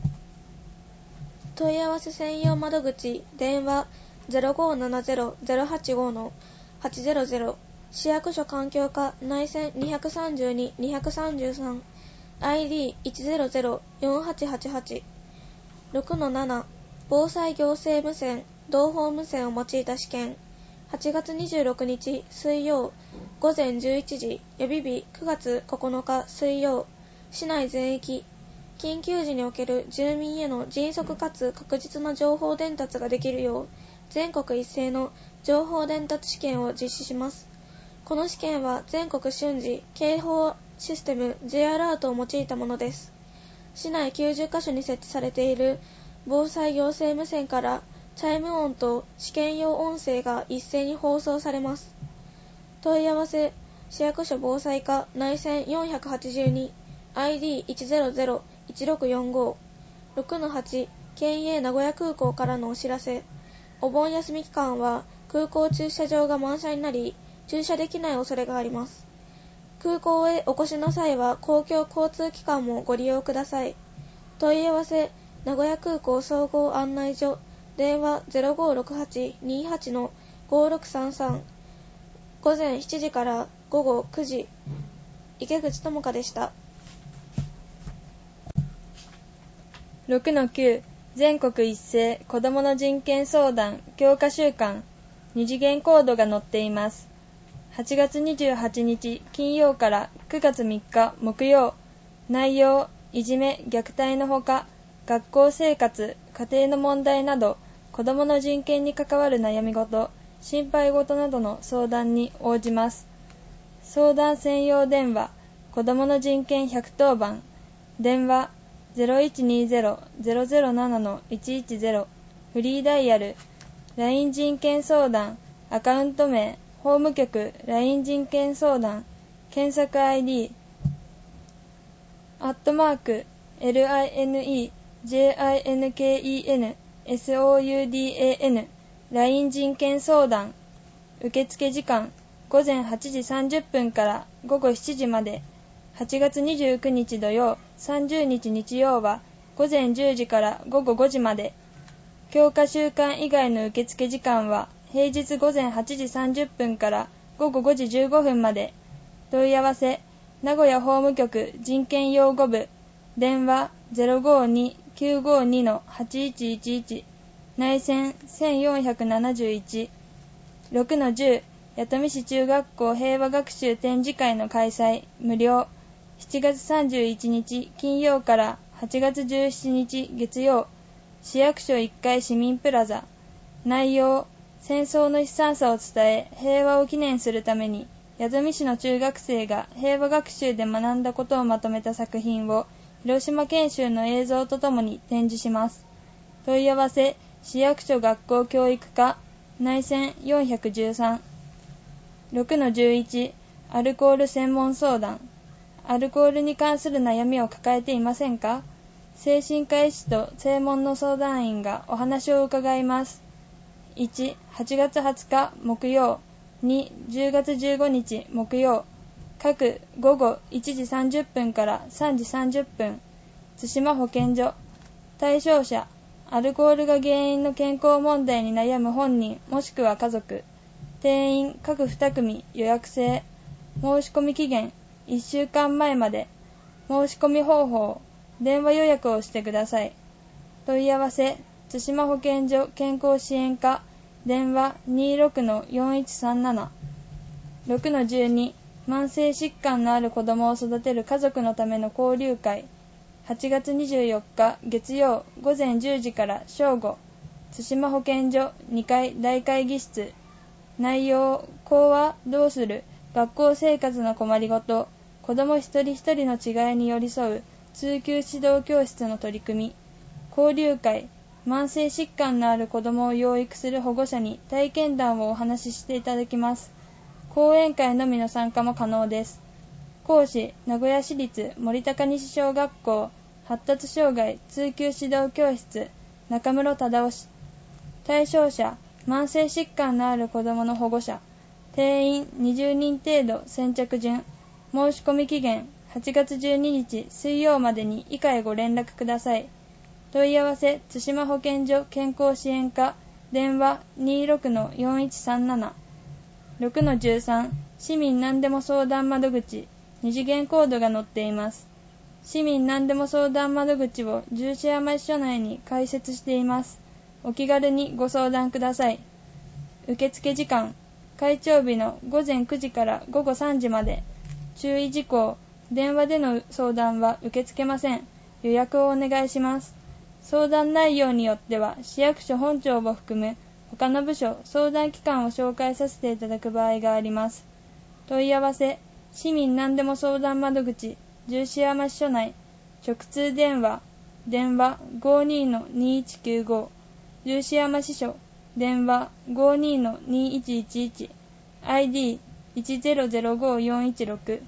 問い合わせ専用窓口電話 ゼロごーななゼロ ゼロはちごー のはちゼロゼロ 市役所環境課内線にさんに にさんさん アイディーいちゼロゼロ よんはちはちはち ろくのなな 防災行政無線同胞無線を用いた試験はちがつにじゅうろくにち水曜午前じゅういちじ予備日くがつここのか水曜市内全域緊急時における住民への迅速かつ確実な情報伝達ができるよう全国一斉の情報伝達試験を実施します。この試験は全国瞬時警報システム J アラートを用いたものです。市内きゅうじゅっかしょに設置されている防災行政無線からチャイム音と試験用音声が一斉に放送されます。問い合わせ市役所防災課内線よんひゃくはちじゅうに アイディーいちゼロゼロ いちろくよんご ろくのはち 県営名古屋空港からのお知らせ。お盆休み期間は空港駐車場が満車になり、駐車できない恐れがあります。空港へお越しの際は公共交通機関もご利用ください。問い合わせ、名古屋空港総合案内所、電話 ゼロごーろくはち にーはち のごーろくさんさん、午前しちじから午後くじ、池口智香でした。 ろくのきゅう 全国一斉子どもの人権相談強化週間、二次元コードが載っています。はちがつにじゅうはちにち金曜からくがつみっか木曜。内容、いじめ、虐待のほか、学校生活、家庭の問題など、子どもの人権に関わる悩み事、心配事などの相談に応じます。相談専用電話、子どもの人権ひゃくとおばん、電話 ゼロいちにーゼロ ゼロゼロなな のいちいちゼロ、フリーダイヤル、ライン 人権相談、アカウント名、法務局 ライン 人権相談、検索 アイディー、アットマーク、エルアイエヌイージェーアイエヌケーイーエヌエスオーユーディーエーエヌ、ライン 人権相談、受付時間、午前はちじさんじゅっぷんから午後しちじまで、はちがつにじゅうくにち土曜、さんじゅうにち日曜は午前じゅうじから午後ごじまで、強化週間以外の受付時間は平日午前はちじさんじゅっぷんから午後ごじじゅうごふんまで。問い合わせ、名古屋法務局人権擁護部、電話 ゼロごーに きゅうごーに のはちいちいちいち、内線せんよんひゃくななじゅういち、ろくのじゅう、弥富市中学校平和学習展示会の開催、無料。しちがつさんじゅういちにち金曜からはちがつじゅうしちにち月曜、市役所いっかい市民プラザ。内容、戦争の悲惨さを伝え、平和を記念するために、弥富市の中学生が平和学習で学んだことをまとめた作品を、広島県州の映像とともに展示します。問い合わせ、市役所学校教育課、内線よんひゃくじゅうさん。ろくのじゅういち、アルコール専門相談。アルコールに関する悩みを抱えていませんか？精神科医師と専門の相談員がお話を伺います。いち、はちがつはつか木曜。に、じゅうがつじゅうごにち木曜。各午後いちじさんじゅっぷんからさんじさんじゅっぷん。津島保健所。対象者、アルコールが原因の健康問題に悩む本人もしくは家族。定員各にくみ予約制。申し込み期限いっしゅうかんまえまで。申し込み方法、電話予約をしてください。問い合わせ、津島保健所健康支援課、電話 にーろくのよんいちさんなな。ろくのじゅうに、慢性疾患のある子どもを育てる家族のための交流会。はちがつにじゅうよっか月曜午前じゅうじから正午。津島保健所にかい大会議室。内容、子はどうする？学校生活の困りごと。子ども一人一人の違いに寄り添う通級指導教室の取り組み。交流会、慢性疾患のある子どもを養育する保護者に体験談をお話ししていただきます。講演会のみの参加も可能です。講師、名古屋市立森高西小学校発達障害通級指導教室、中室忠夫氏。対象者、慢性疾患のある子どもの保護者。定員にじゅうにん程度先着順。申し込み期限はちがつじゅうににち水曜までに以下へご連絡ください。問い合わせ、津島保健所健康支援課、電話 にーろくのよんいちさんなな。ろくのじゅうさん、市民何でも相談窓口、二次元コードが載っています。市民何でも相談窓口を十四山市署内に開設しています。お気軽にご相談ください。受付時間、開庁日のごぜんくじからごごさんじまで。注意事項、電話での相談は受け付けません。予約をお願いします。相談内容によっては市役所本庁を含む他の部署、相談機関を紹介させていただく場合があります。問い合わせ、市民何でも相談窓口、十四山市署内、直通電話、電話 ごーにーのにーいちきゅうご、十四山支所、電話 ごーにーのにーいちいちいち、アイディーいちゼロゼロごよんいちろく。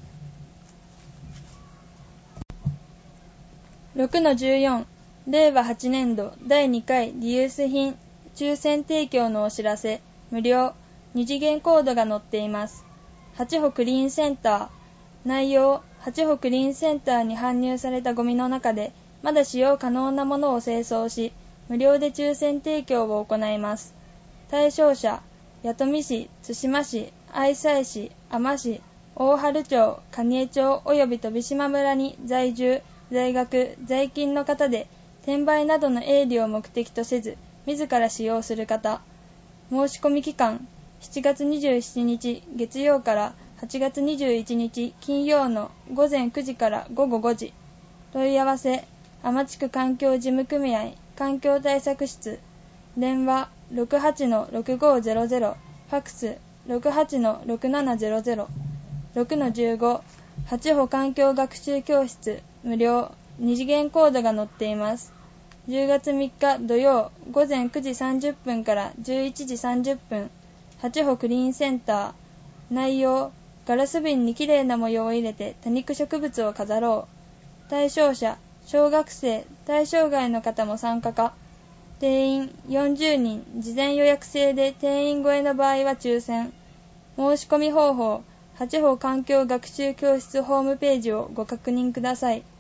ろくのじゅうよん、れいわはちねんどだいにかいリユース品抽選提供のお知らせ。 無料。二次元コードが載っています。八歩クリーンセンター。内容、八歩クリーンセンターに搬入されたゴミの中で、まだ使用可能なものを清掃し、無料で抽選提供を行います。対象者、弥富市、対馬市、愛西市、海士市、大春町、蟹江町及び飛島村に在住、在学、在勤の方で、転売などの営利を目的とせず、自ら使用する方。申し込み期間、しちがつにじゅうしちにち月曜からはちがつにじゅういちにち金曜のごぜんくじからごごごじ。問い合わせ、天地区環境事務組合環境対策室。電話 ろくはちのろくごゼロゼロ、ファックス ろくはちのろくななゼロゼロ、ろくのじゅうご、八歩環境学習教室無料。二次元コードが載っています。じゅうがつみっか土曜ごぜんくじさんじゅっぷんからじゅういちじさんじゅっぷん、八歩クリーンセンター。内容、ガラス瓶にきれいな模様を入れて多肉植物を飾ろう。対象者、小学生、対象外の方も参加か。定員よんじゅうにん、事前予約制で定員超えの場合は抽選。申し込み方法、八歩環境学習教室ホームページをご確認ください。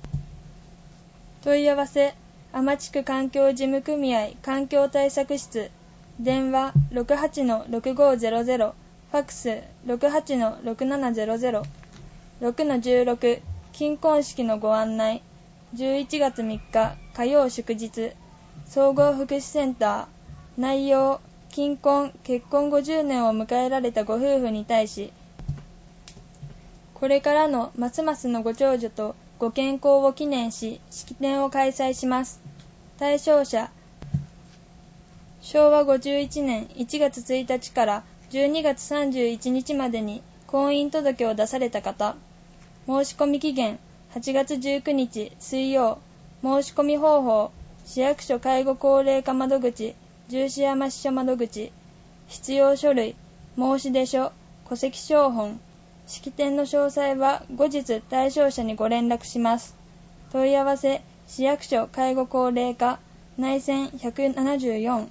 問い合わせ、天地区環境事務組合環境対策室。電話 ろくはちのろくごゼロゼロ、ファックス ろくはちのろくななゼロゼロ、ろくのじゅうろく、金婚式のご案内。じゅういちがつみっか火曜祝日、総合福祉センター。内容、金婚、結婚ごじゅうねんを迎えられたご夫婦に対し、これからのますますのご長寿とご健康を記念し、式典を開催します。対象者、しょうわごじゅういちねんいちがつついたちからじゅうにがつさんじゅういちにちまでに婚姻届を出された方。申し込み期限、はちがつじゅうくにち水曜。申し込み方法、市役所介護高齢化窓口、十四山支所窓口。必要書類、申出書、戸籍抄本。式典の詳細は後日対象者にご連絡します。問い合わせ、市役所介護高齢化、内線ひゃくななじゅうよん。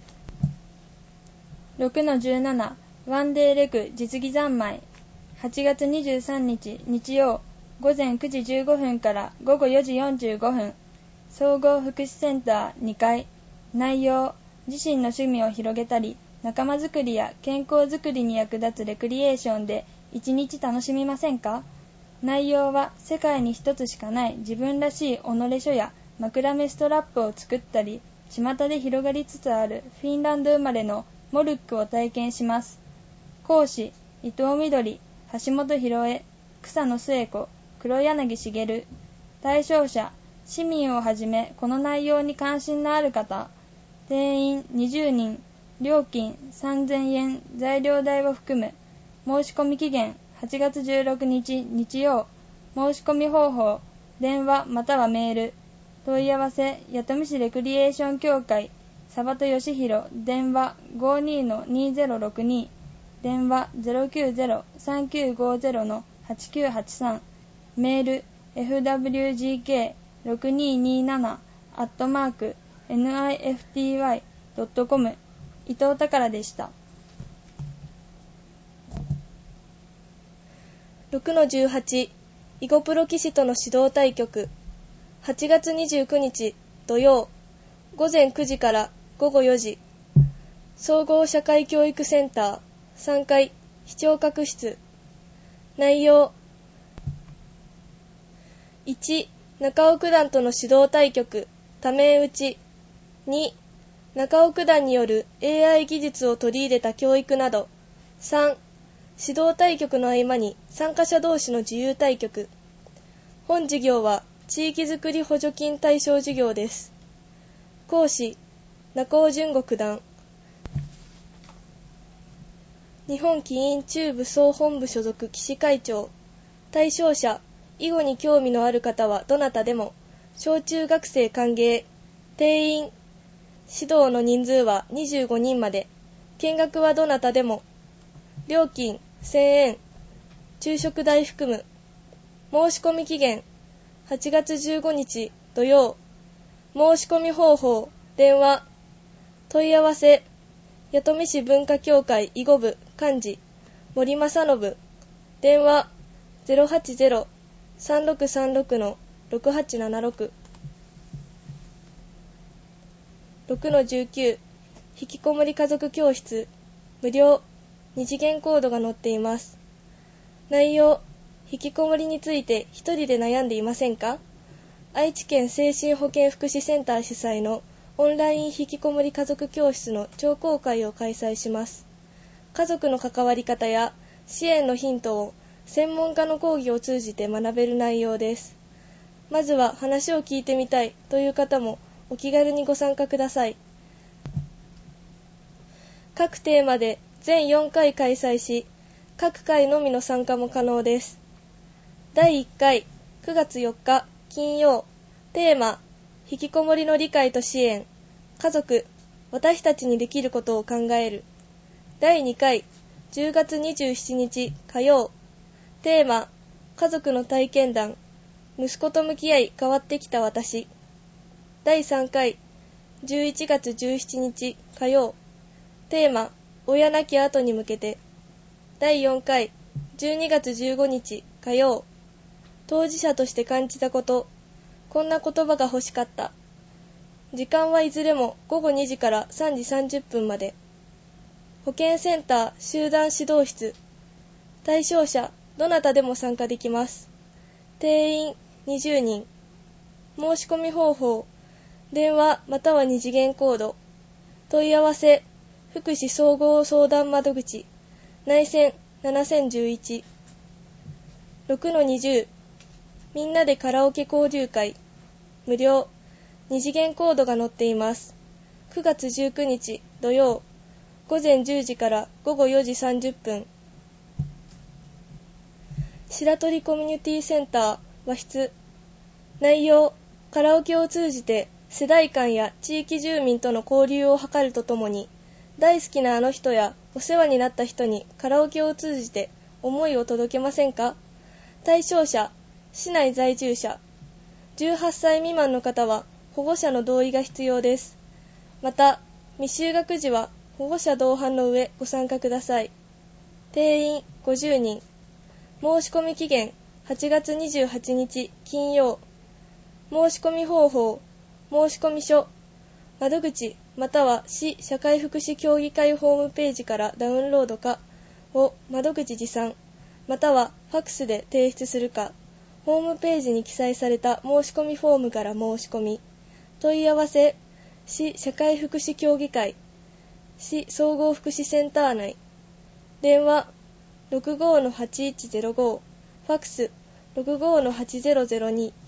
ろくのじゅうなな、ワンデーレク実技三昧。はちがつにじゅうさんにち日曜、ごぜんくじじゅうごふんからごごよじよんじゅうごふん。総合福祉センターにかい。内容、自身の趣味を広げたり、仲間づくりや健康づくりに役立つレクリエーションで一日楽しみませんか？内容は世界に一つしかない自分らしい己書や枕目ストラップを作ったり、巷で広がりつつあるフィンランド生まれのモルックを体験します。講師、伊藤みどり、橋本博恵、草野末子、黒柳茂。対象者、市民をはじめこの内容に関心のある方。定員にじゅうにん、料金さんぜんえん、材料代を含む。申し込み期限はちがつじゅうろくにち日曜。申し込み方法、電話またはメール。問い合わせ、弥富市レクリエーション協会、沢戸義弘、電話 ごにのにゼロろくに、電話 ゼロきゅうゼロ さんきゅうごゼロ のはちきゅうはちさん、メール エフダブリュージーケーろくにーにーなな アットマーク エヌアイエフティーワイドットコム。 伊藤宝でした。 ろくのじゅうはち、囲碁プロ棋士との指導対局。はちがつにじゅうくにち土曜、ごぜんくじからごごよじ。総合社会教育センターさんかい視聴覚室。内容、いち、中尾九段との指導対局、ため打ち。に、中尾九段による エーアイ 技術を取り入れた教育など。さん、指導対局の合間に参加者同士の自由対局。本事業は地域づくり補助金対象事業です。講師、中尾純吾九段。日本棋院中部総本部所属棋士会長。対象者、囲碁に興味のある方はどなたでも。小中学生歓迎。定員、指導の人数はにじゅうごにんまで。見学はどなたでも。料金せんえん。昼食代含む。申し込み期限はちがつじゅうごにち土曜。申し込み方法、電話。問い合わせ、 弥富市文化協会囲碁部幹事森正信。電話 ゼロはちゼロ さんろくさんろく ろくはちななろく。 ろくのじゅうきゅう引きこもり家族教室無料。二次元コードが載っています。内容、引きこもりについて一人で悩んでいませんか？愛知県精神保健福祉センター主催のオンライン引きこもり家族教室の聴講会を開催します。家族の関わり方や支援のヒントを専門家の講義を通じて学べる内容です。まずは話を聞いてみたいという方もお気軽にご参加ください。各テーマで全よんかい開催し、各回のみの参加も可能です。だいいっかい、くがつよっか金曜、テーマ、引きこもりの理解と支援、家族、私たちにできることを考える。だいにかい、じゅうがつにじゅうしちにち火曜、テーマ、家族の体験談、息子と向き合い変わってきた私。だいさんかい、じゅういちがつじゅうしちにち火曜、テーマ、親亡き後に向けて。だいよんかい、じゅうにがつじゅうごにち火曜、当事者として感じたこと、こんな言葉が欲しかった。時間はいずれもごごにじからさんじさんじゅっぷんまで。保健センター集団指導室。対象者、どなたでも参加できます。定員にじゅうにん。申し込み方法、電話または二次元コード。問い合わせ、福祉総合相談窓口、内線ななせんじゅういち。ろくのにじゅう、みんなでカラオケ交流会、無料、二次元コードが載っています。くがつじゅうくにち土曜、ごぜんじゅうじからごごよじさんじゅっぷん。白鳥コミュニティセンター和室。内容、カラオケを通じて世代間や地域住民との交流を図るとともに、大好きなあの人やお世話になった人にカラオケを通じて思いを届けませんか？対象者、市内在住者。じゅうはっさい未満の方は保護者の同意が必要です。また、未就学児は保護者同伴の上ご参加ください。定員ごじゅうにん。申し込み期限はちがつにじゅうはちにち金曜。申し込み方法、申し込み書、窓口または市社会福祉協議会ホームページからダウンロードかを窓口持参、またはファックスで提出するか、ホームページに記載された申し込みフォームから申し込み。問い合わせ、市社会福祉協議会、市総合福祉センター内。電話 ろくごのはちいちゼロご、ファックス ろくごのはちゼロゼロに。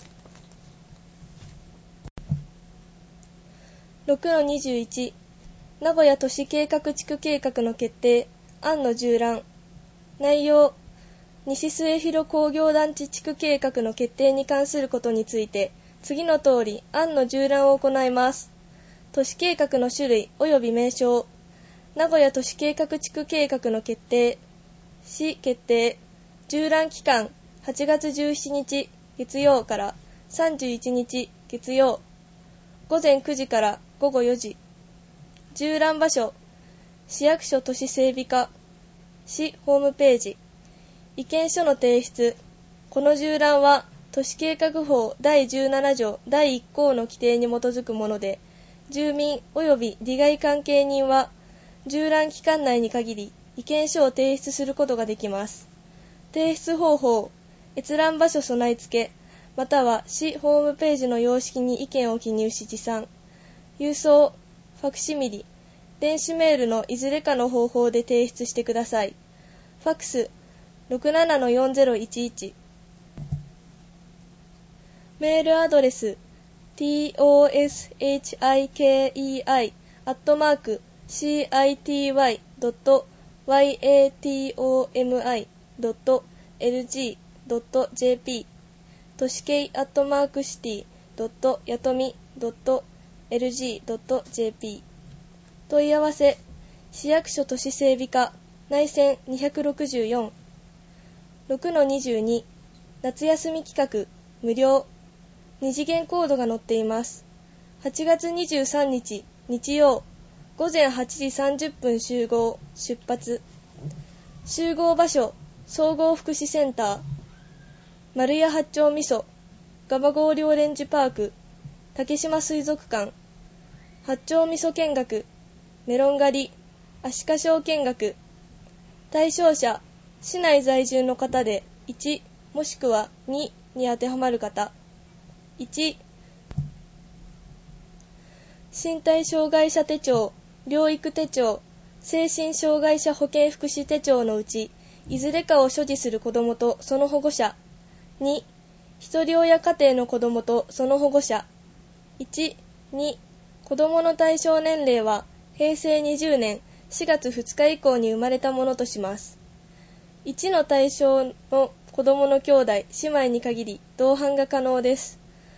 ろくのにじゅういち、名古屋都市計画地区計画の決定、案の縦覧。内容、西末広工業団地地区計画の決定に関することについて、次の通り案の縦覧を行います。都市計画の種類及び名称、名古屋都市計画地区計画の決定、市決定、縦覧期間はちがつじゅうしちにち月曜からさんじゅういちにち月曜、ごぜんくじからごごよじ。縦覧場所、市役所都市整備課、市ホームページ。意見書の提出。この縦覧は都市計画法だいじゅうななじょうだいいっこうの規定に基づくもので、住民及び利害関係人は縦覧期間内に限り意見書を提出することができます。提出方法、閲覧場所備え付け、または市ホームページの様式に意見を記入し持参。郵送、ファクシミリ、電子メールのいずれかの方法で提出してください。ファックス ろくななのよんぜろいちいち。メールアドレス トシキアットマーク シティドットワイエーティーオーエムアイドットエルジードットジェーピー 都市系アットマークシティドットやとみドットエルジードットジェーピー。 問い合わせ、市役所都市整備課内線にひゃくろくじゅうよん。 ろくのにじゅうに、夏休み企画無料、二次元コードが載っています。はちがつにじゅうさんにち日曜、 午前はちじさんじゅっぷん集合、出発。集合場所、総合福祉センター。丸屋八丁味噌、ガバゴーリオレンジパーク、竹島水族館、八丁味噌見学、メロン狩り、アシカショー見学。対象者、市内在住の方でいちもしくはにに当てはまる方。いち、身体障害者手帳、療育手帳、精神障害者保健福祉手帳のうち、いずれかを所持する子どもとその保護者。に、一人親家庭の子どもとその保護者。いち、に、子どもの対象年齢はへいせいにじゅうねんしがつふつか以降に生まれたものとします。いちの対象の子どもの兄弟、姉妹に限り同伴が可能です。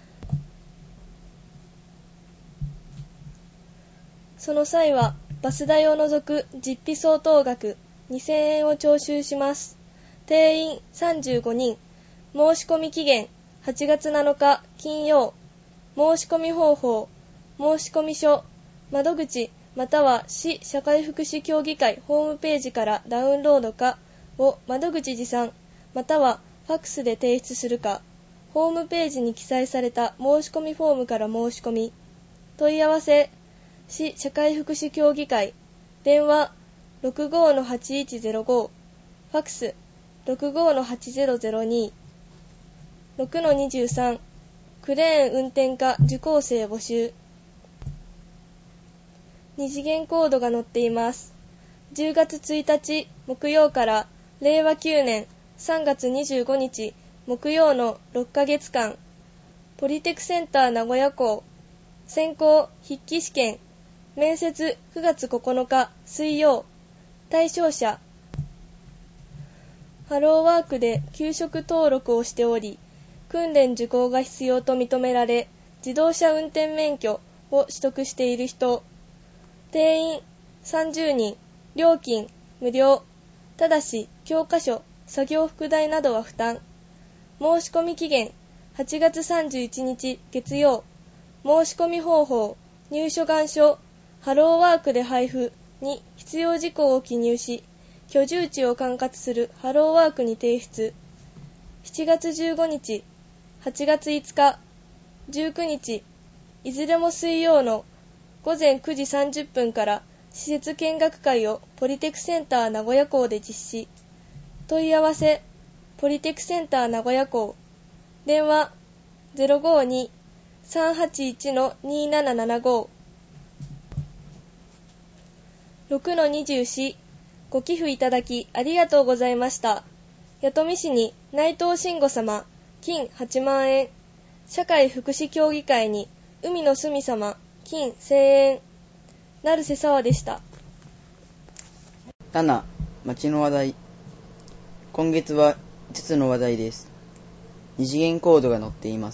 その際は、バス代を除く実費相当額にせんえんを徴収します。定員さんじゅうごにん。申し込み期限はちがつなのか金曜。申し込み方法、申し込み書、窓口または市社会福祉協議会ホームページからダウンロードかを窓口持参またはファックスで提出するか、ホームページに記載された申し込みフォームから申し込み。問い合わせ、市社会福祉協議会、電話 ろくごーはちいちゼロご、ファックス ろくごーはちゼロゼロに、ろくのにじゅうさん、クレーン運転科受講生募集。二次元コードが載っています。じゅうがつついたち木曜かられいわきゅうねんさんがつにじゅうごにち木曜のろっかげつかん、ポリテクセンター名古屋校、専攻筆記試験、面接くがつここのか水曜、対象者、ハローワークで給食登録をしており、訓練受講が必要と認められ、自動車運転免許を取得している人、定員さんじゅうにん、料金無料、ただし教科書、作業服代などは負担。申し込み期限はちがつさんじゅういちにち月曜。申し込み方法、入所願書、ハローワークで配布に必要事項を記入し、居住地を管轄するハローワークに提出。しちがつじゅうごにち、はちがついつか、じゅうくにち、いずれも水曜のごぜんくじさんじゅっぷんから施設見学会をポリテクセンター名古屋校で実施。問い合わせ、ポリテクセンター名古屋校、電話 ゼロごーにーさんはちいちのにーななななご。ろくのにじゅうよん、ご寄付いただきありがとうございました。弥富市に内藤慎吾様、金はちまんえん。社会福祉協議会に海の隅様、金せんえん。成瀬沢でした。 なな、町の話題。今月はいつつの話題です。二次元コードが載っています。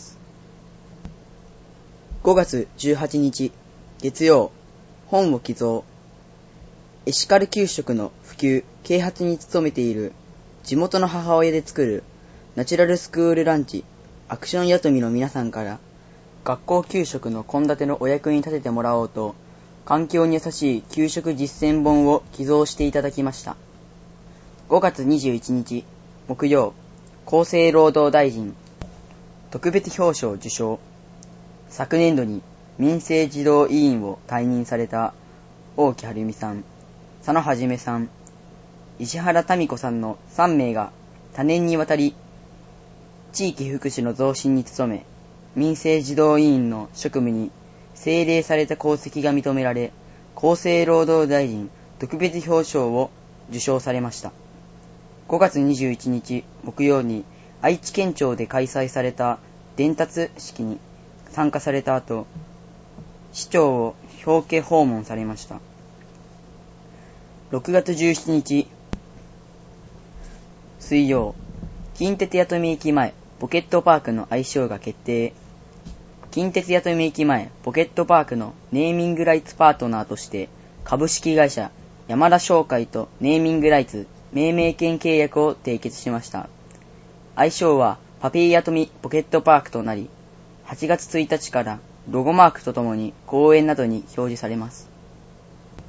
ごがつじゅうはちにち、月曜、本を寄贈。エシカル給食の普及、啓発に努めている地元の母親で作るナチュラルスクールランチ、アクションやとみの皆さんから、学校給食の献立のお役に立ててもらおうと、環境に優しい給食実践本を寄贈していただきました。ごがつにじゅういちにち、木曜、厚生労働大臣、特別表彰受賞。昨年度に民政児童委員を退任された大木晴美さん、佐野はじめさん、石原民子さんのさんめいが多年にわたり地域福祉の増進に努め、民政児童委員の職務に政令された功績が認められ、厚生労働大臣特別表彰を受賞されました。ごがつにじゅういちにち木曜に愛知県庁で開催された伝達式に参加された後、市長を表敬訪問されました。ろくがつじゅうしちにち水曜、近鉄弥富駅前ポケットパークの愛称が決定。近鉄弥富駅前ポケットパークのネーミングライツパートナーとして株式会社山田商会とネーミングライツ命名権契約を締結しました。愛称はパピー弥富ポケットパークとなり、はちがつついたちからロゴマークとともに公園などに表示されます。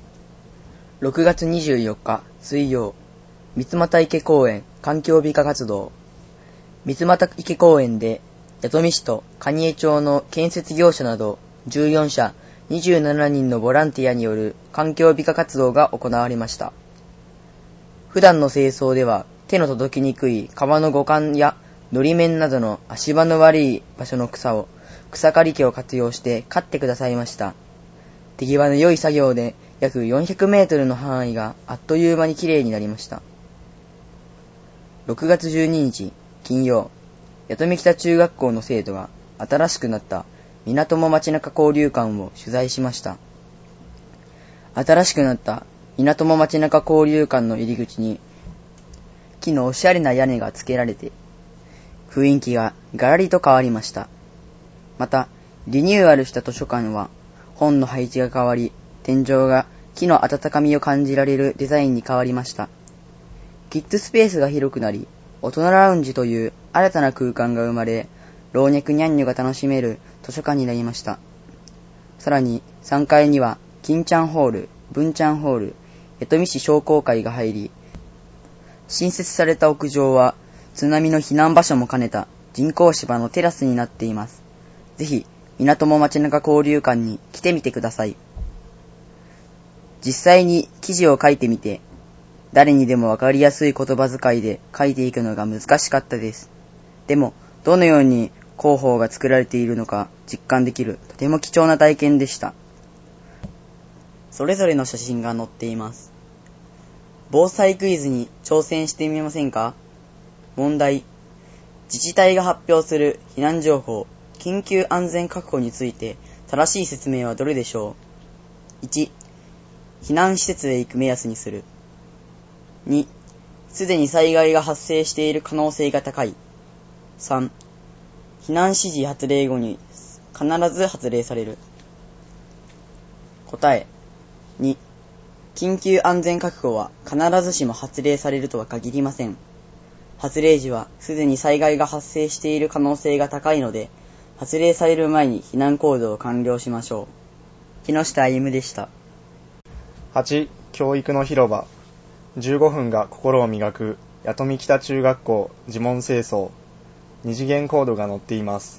ろくがつにじゅうよっか水曜、三俣池公園環境美化活動。三俣池公園で弥富市と蟹江町の建設業者などじゅうよんしゃにじゅうななにんのボランティアによる環境美化活動が行われました。普段の清掃では手の届きにくい川の護岸やのり面などの足場の悪い場所の草を草刈り機を活用して刈ってくださいました。手際の良い作業で約よんひゃくメートルの範囲があっという間にきれいになりました。ろくがつじゅうににち金曜、弥富北中学校の生徒が新しくなった港も街中交流館を取材しました。新しくなった港も街中交流館の入り口に木のおしゃれな屋根が付けられて、雰囲気がガラリと変わりました。また、リニューアルした図書館は本の配置が変わり、天井が木の温かみを感じられるデザインに変わりました。キッズスペースが広くなり、大人ラウンジという新たな空間が生まれ、老若にゃんにょが楽しめる図書館になりました。さらにさんがいには金ちゃんホール、文ちゃんホール、弥富市商工会が入り、新設された屋上は津波の避難場所も兼ねた人工芝のテラスになっています。ぜひ港も街中交流館に来てみてください。実際に記事を書いてみて、誰にでもわかりやすい言葉遣いで書いていくのが難しかったです。でも、どのように広報が作られているのか実感できるとても貴重な体験でした。それぞれの写真が載っています。防災クイズに挑戦してみませんか？問題。自治体が発表する避難情報、緊急安全確保について正しい説明はどれでしょう？いち、避難施設へ行く目安にする。に、すでに災害が発生している可能性が高い。さん、避難指示発令後に必ず発令される。答え。に、緊急安全確保は必ずしも発令されるとは限りません。発令時はすでに災害が発生している可能性が高いので、発令される前に避難行動を完了しましょう。木下歩でした。 はち. 教育の広場。じゅうごふんが心を磨く弥富北中学校自問清掃。二次元コードが載っています。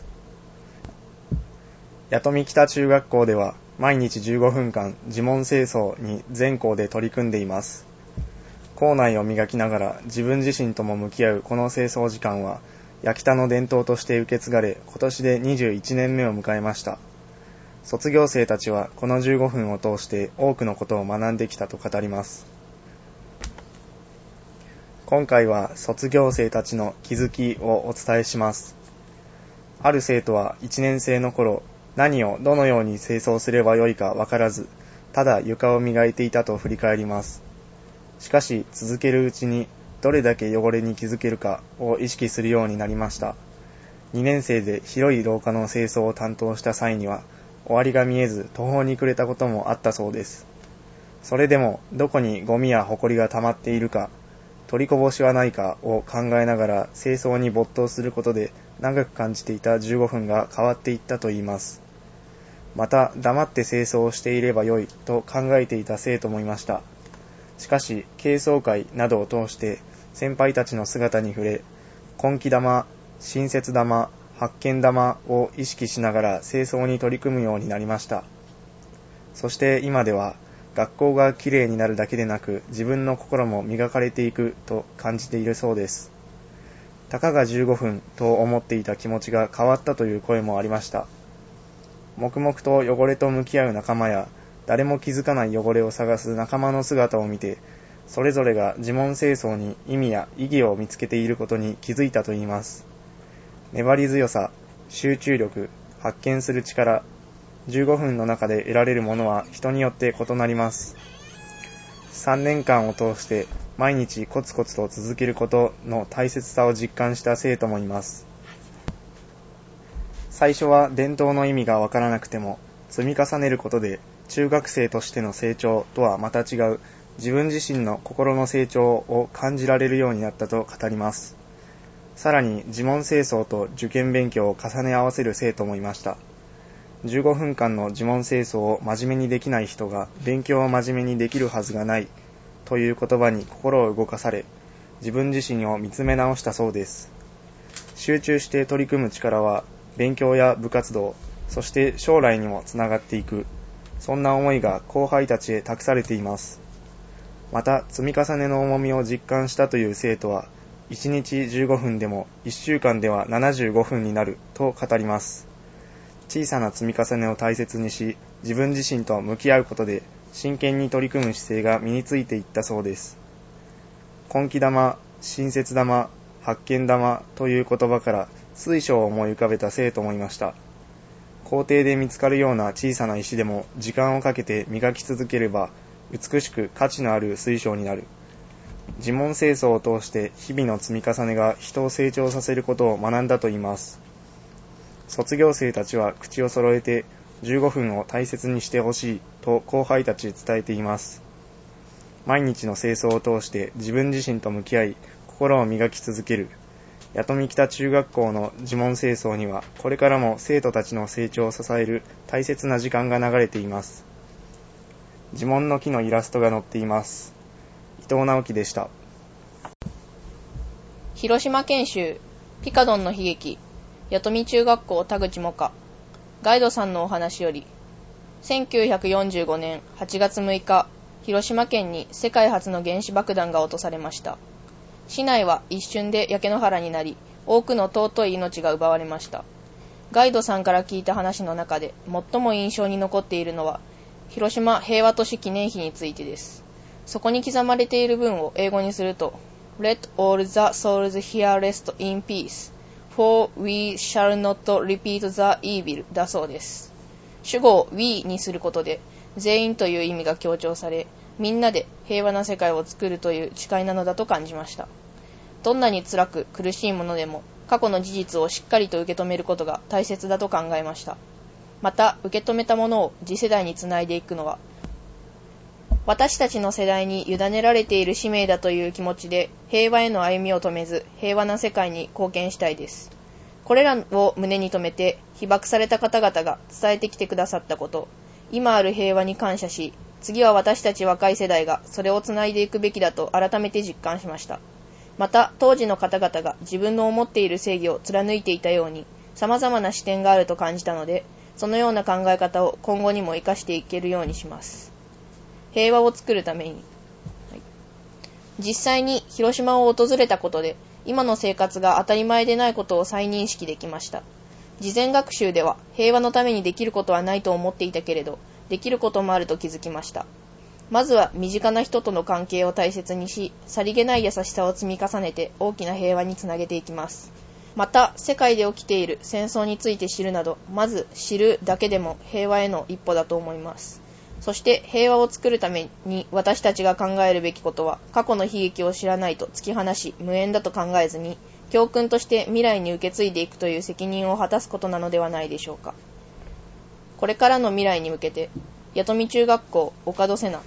弥富北中学校では毎日じゅうごふんかん自問清掃に全校で取り組んでいます。校内を磨きながら自分自身とも向き合うこの清掃時間は弥北の伝統として受け継がれ、今年でにじゅういちねんめを迎えました。卒業生たちはこのじゅうごふんを通して多くのことを学んできたと語ります。今回は卒業生たちの気づきをお伝えします。ある生徒はいちねん生の頃、何をどのように清掃すればよいかわからず、ただ床を磨いていたと振り返ります。しかし続けるうちにどれだけ汚れに気づけるかを意識するようになりました。にねん生で広い廊下の清掃を担当した際には、終わりが見えず途方に暮れたこともあったそうです。それでもどこにゴミやホコリが溜まっているか、取りこぼしはないかを考えながら清掃に没頭することで長く感じていたじゅうごふんが変わっていったといいます。また黙って清掃をしていればよいと考えていた生徒もいました。しかし軽装会などを通して先輩たちの姿に触れ、根気玉、新設玉、発見玉を意識しながら清掃に取り組むようになりました。そして今では学校がきれいになるだけでなく自分の心も磨かれていくと感じているそうです。たかがじゅうごふんと思っていた気持ちが変わったという声もありました。黙々と汚れと向き合う仲間や誰も気づかない汚れを探す仲間の姿を見て、それぞれが自問清掃に意味や意義を見つけていることに気づいたといいます。粘り強さ、集中力、発見する力、じゅうごふんの中で得られるものは人によって異なります。さんねんかんを通して毎日コツコツと続けることの大切さを実感した生徒もいます。最初は伝統の意味がわからなくても、積み重ねることで中学生としての成長とはまた違う自分自身の心の成長を感じられるようになったと語ります。さらに自問清掃と受験勉強を重ね合わせる生徒もいました。 じゅうごふんかんの自問清掃を真面目にできない人が勉強を真面目にできるはずがないという言葉に心を動かされ、自分自身を見つめ直したそうです。集中して取り組む力は勉強や部活動、そして将来にもつながっていく、そんな思いが後輩たちへ託されています。また、積み重ねの重みを実感したという生徒は、いちにちじゅうごふんでもいっしゅうかんではななじゅうごふんになると語ります。小さな積み重ねを大切にし、自分自身と向き合うことで真剣に取り組む姿勢が身についていったそうです。根気玉、親切玉、発見玉という言葉から水晶を思い浮かべた生徒もいました。校庭で見つかるような小さな石でも時間をかけて磨き続ければ美しく価値のある水晶になる。自問清掃を通して日々の積み重ねが人を成長させることを学んだといいます。卒業生たちは口を揃えてじゅうごふんを大切にしてほしいと後輩たちへ伝えています。毎日の清掃を通して自分自身と向き合い心を磨き続ける弥富北中学校の自問清掃にはこれからも生徒たちの成長を支える大切な時間が流れています。自問の木のイラストが載っています。伊藤直樹でした。 広島県集ピカドンの悲劇弥富中学校田口萌歌ガイドさんのお話より、せんきゅうひゃくよんじゅうごねんはちがつむいか、広島県に世界初の原子爆弾が落とされました。市内は一瞬で焼け野原になり、多くの尊い命が奪われました。ガイドさんから聞いた話の中で最も印象に残っているのは、広島平和都市記念碑についてです。そこに刻まれている文を英語にすると、Let all the souls here rest in peace.For we shall not repeat the evil だそうです。主語を we にすることで全員という意味が強調され、みんなで平和な世界を作るという誓いなのだと感じました。どんなに辛く苦しいものでも過去の事実をしっかりと受け止めることが大切だと考えました。また受け止めたものを次世代につないでいくのは私たちの世代に委ねられている使命だという気持ちで平和への歩みを止めず平和な世界に貢献したいです。これらを胸に留めて被爆された方々が伝えてきてくださったこと、今ある平和に感謝し、次は私たち若い世代がそれをつないでいくべきだと改めて実感しました。また当時の方々が自分の思っている正義を貫いていたように様々な視点があると感じたので、そのような考え方を今後にも生かしていけるようにします。平和を作るために、はい、実際に広島を訪れたことで今の生活が当たり前でないことを再認識できました。事前学習では平和のためにできることはないと思っていたけれど、できることもあると気づきました。まずは身近な人との関係を大切にし、さりげない優しさを積み重ねて大きな平和につなげていきます。また世界で起きている戦争について知るなど、まず知るだけでも平和への一歩だと思います。そして平和を作るために私たちが考えるべきことは、過去の悲劇を知らないと突き放し無縁だと考えずに、教訓として未来に受け継いでいくという責任を果たすことなのではないでしょうか。これからの未来に向けて、弥富中学校岡戸瀬名。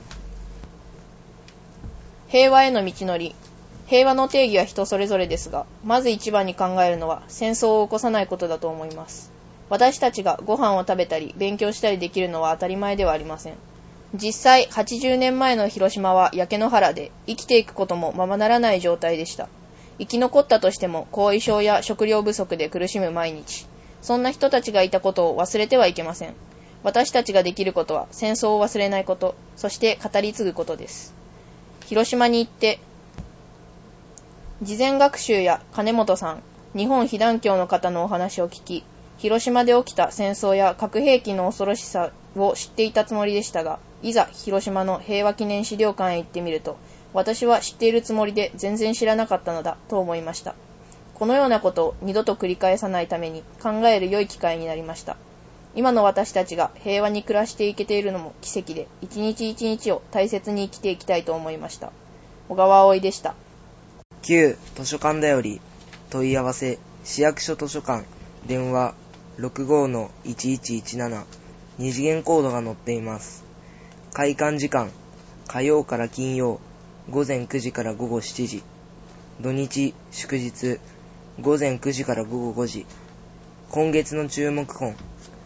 平和への道のり。平和の定義は人それぞれですが、まず一番に考えるのは戦争を起こさないことだと思います。私たちがご飯を食べたり勉強したりできるのは当たり前ではありません。実際はちじゅうねんまえの広島は焼け野原で、生きていくこともままならない状態でした。生き残ったとしても後遺症や食料不足で苦しむ毎日。そんな人たちがいたことを忘れてはいけません。私たちができることは戦争を忘れないこと、そして語り継ぐことです。広島に行って事前学習や金本さん、日本被団協の方のお話を聞き、広島で起きた戦争や核兵器の恐ろしさを知っていたつもりでしたが、いざ広島の平和記念資料館へ行ってみると、私は知っているつもりで全然知らなかったのだと思いました。このようなことを二度と繰り返さないために考える良い機会になりました。今の私たちが平和に暮らしていけているのも奇跡で、一日一日を大切に生きていきたいと思いました。小川葵でした。 旧図書館だより問い合わせ市役所図書館電話 ろくごのいちいちいちなな 二次元コードが載っています。開館時間火曜から金曜午前くじから午後しちじ、土日祝日午前くじから午後ごじ。今月の注目本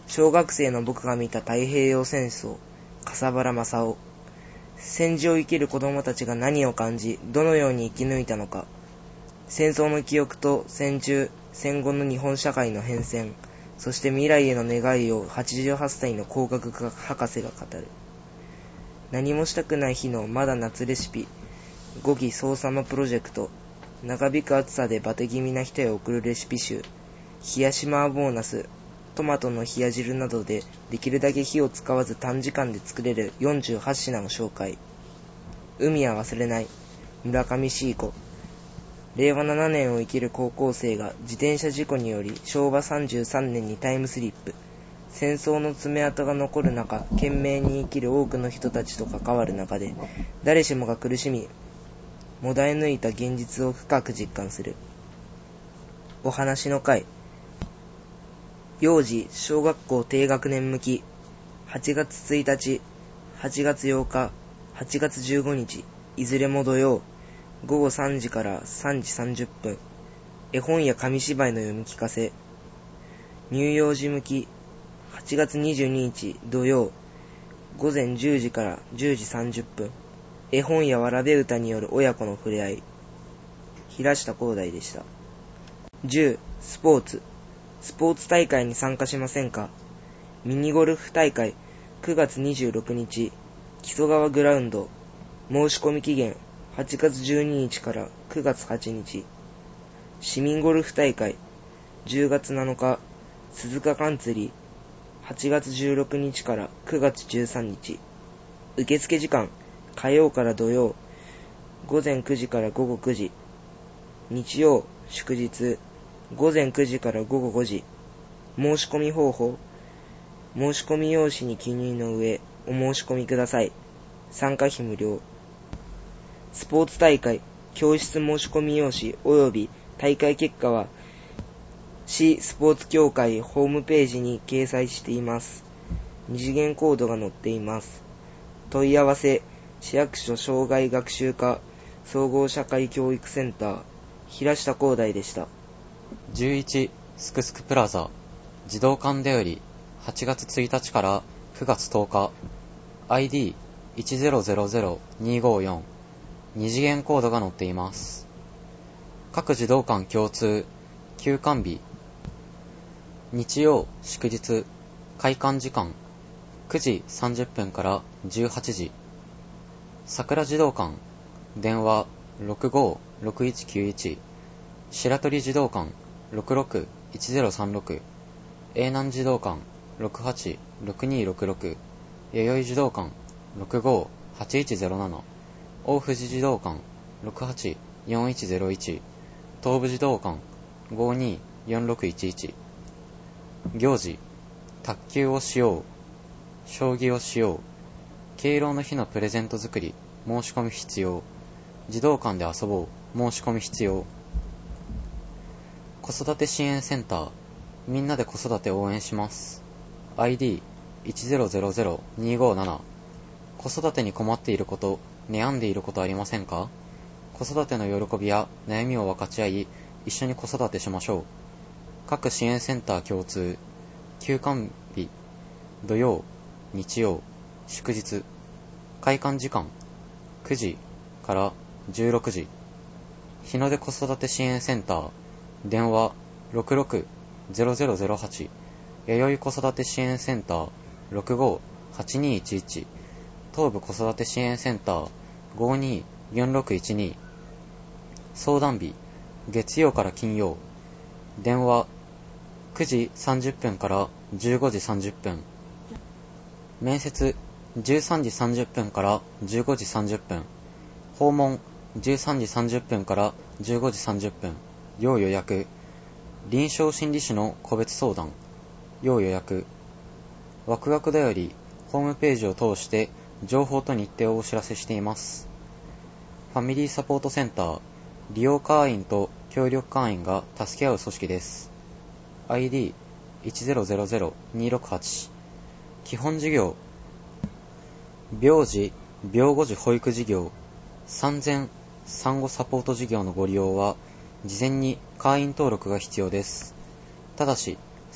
小学生の僕が見た太平洋戦争、笠原正雄。戦時を生きる子供たちが何を感じ、どのように生き抜いたのか。戦争の記憶と戦中、戦後の日本社会の変遷、そして未来への願いをはちじゅうはっさいの工学博士が語る。何もしたくない日のまだ夏レシピ、ごきソーサマプロジェクト、長引く暑さでバテ気味な人へ送るレシピ集、冷やしマーボーナス、トマトの冷や汁などでできるだけ火を使わず短時間で作れるよんじゅうはち品を紹介。海は忘れない、村上シーコ。れいわななねんを生きる高校生が自転車事故によりしょうわさんじゅうさんねんにタイムスリップ。戦争の爪痕が残る中、懸命に生きる多くの人たちと関わる中で、誰しもが苦しみ、もだえ抜いた現実を深く実感する。お話の会。幼児小学校低学年向き。はちがつついたち、はちがつようか、はちがつじゅうごにち、いずれも土曜、ごごさんじからさんじさんじゅっぷん。絵本や紙芝居の読み聞かせ。乳幼児向き。はちがつにじゅうににち土曜、ごぜんじゅうじからじゅうじさんじゅっぷん。絵本やわらべ歌による親子の触れ合い。平下光大でした。じゅう. スポーツ。スポーツ大会に参加しませんか？ミニゴルフ大会くがつにじゅうろくにち、木曽川グラウンド。申し込み期限はちがつじゅうににちからくがつはちにち。市民ゴルフ大会じゅうがつなのか、鈴鹿カンツリー。はちがつじゅうろくにちからくがつじゅうさんにち。受付時間火曜から土曜、ごぜんくじからごごくじ。日曜祝日、ごぜんくじからごごごじ。申し込み方法。申し込み用紙に記入の上、お申し込みください。参加費無料。スポーツ大会、教室申し込み用紙及び大会結果は、市スポーツ協会ホームページに掲載しています。二次元コードが載っています。問い合わせ、市役所障害学習課総合社会教育センター、平下光大でした。 じゅういちすくすくプラザ児童館でよりはちがつついたちからくがつとおか アイディーいちゼロゼロゼロにごよん 二次元コードが載っています。各児童館共通休館日日曜祝日開館時間くじさんじゅっぷんからじゅうはちじ。桜児童館電話 ろくごーろくいちきゅういち、白鳥児童館 ろくろくいちゼロさんろく、永南児童館 ろくはちろくにろくろく、弥生児童館 ろくごーはちいちゼロなな、大藤児童館 ろくはちよんいちゼロいち、東武児童館 ごによんろくいちいち。行事卓球をしよう、将棋をしよう、敬老の日のプレゼント作り、申し込み必要、児童館で遊ぼう、申し込み必要。子育て支援センター、みんなで子育て応援します。アイディーいちゼロゼロゼロにごなな。子育てに困っていること、悩んでいることありませんか？子育ての喜びや悩みを分かち合い、一緒に子育てしましょう。各支援センター共通、休館日、土曜、日曜、祝日、開館時間、くじからじゅうろくじ。日の出子育て支援センター、電話 ろくろくゼロゼロゼロはち、弥生子育て支援センター ろくごーはちにいちいち、東部子育て支援センター ごによんろくいちに。相談日、月曜から金曜、電話くじさんじゅっぷんからじゅうごじさんじゅっぷん。面接じゅうさんじさんじゅっぷんからじゅうごじさんじゅっぷん。訪問じゅうさんじさんじゅっぷんからじゅうごじさんじゅっぷん。要予約。臨床心理士の個別相談。要予約。ワクワクだよりホームページを通して情報と日程をお知らせしています。ファミリーサポートセンター。利用会員と協力会員が助け合う組織です。アイディーいちゼロゼロゼロにろくはち。基本事業。病児、病後児保育事業、産前、産後サポート事業のご利用は、事前に会員登録が必要です。ただし、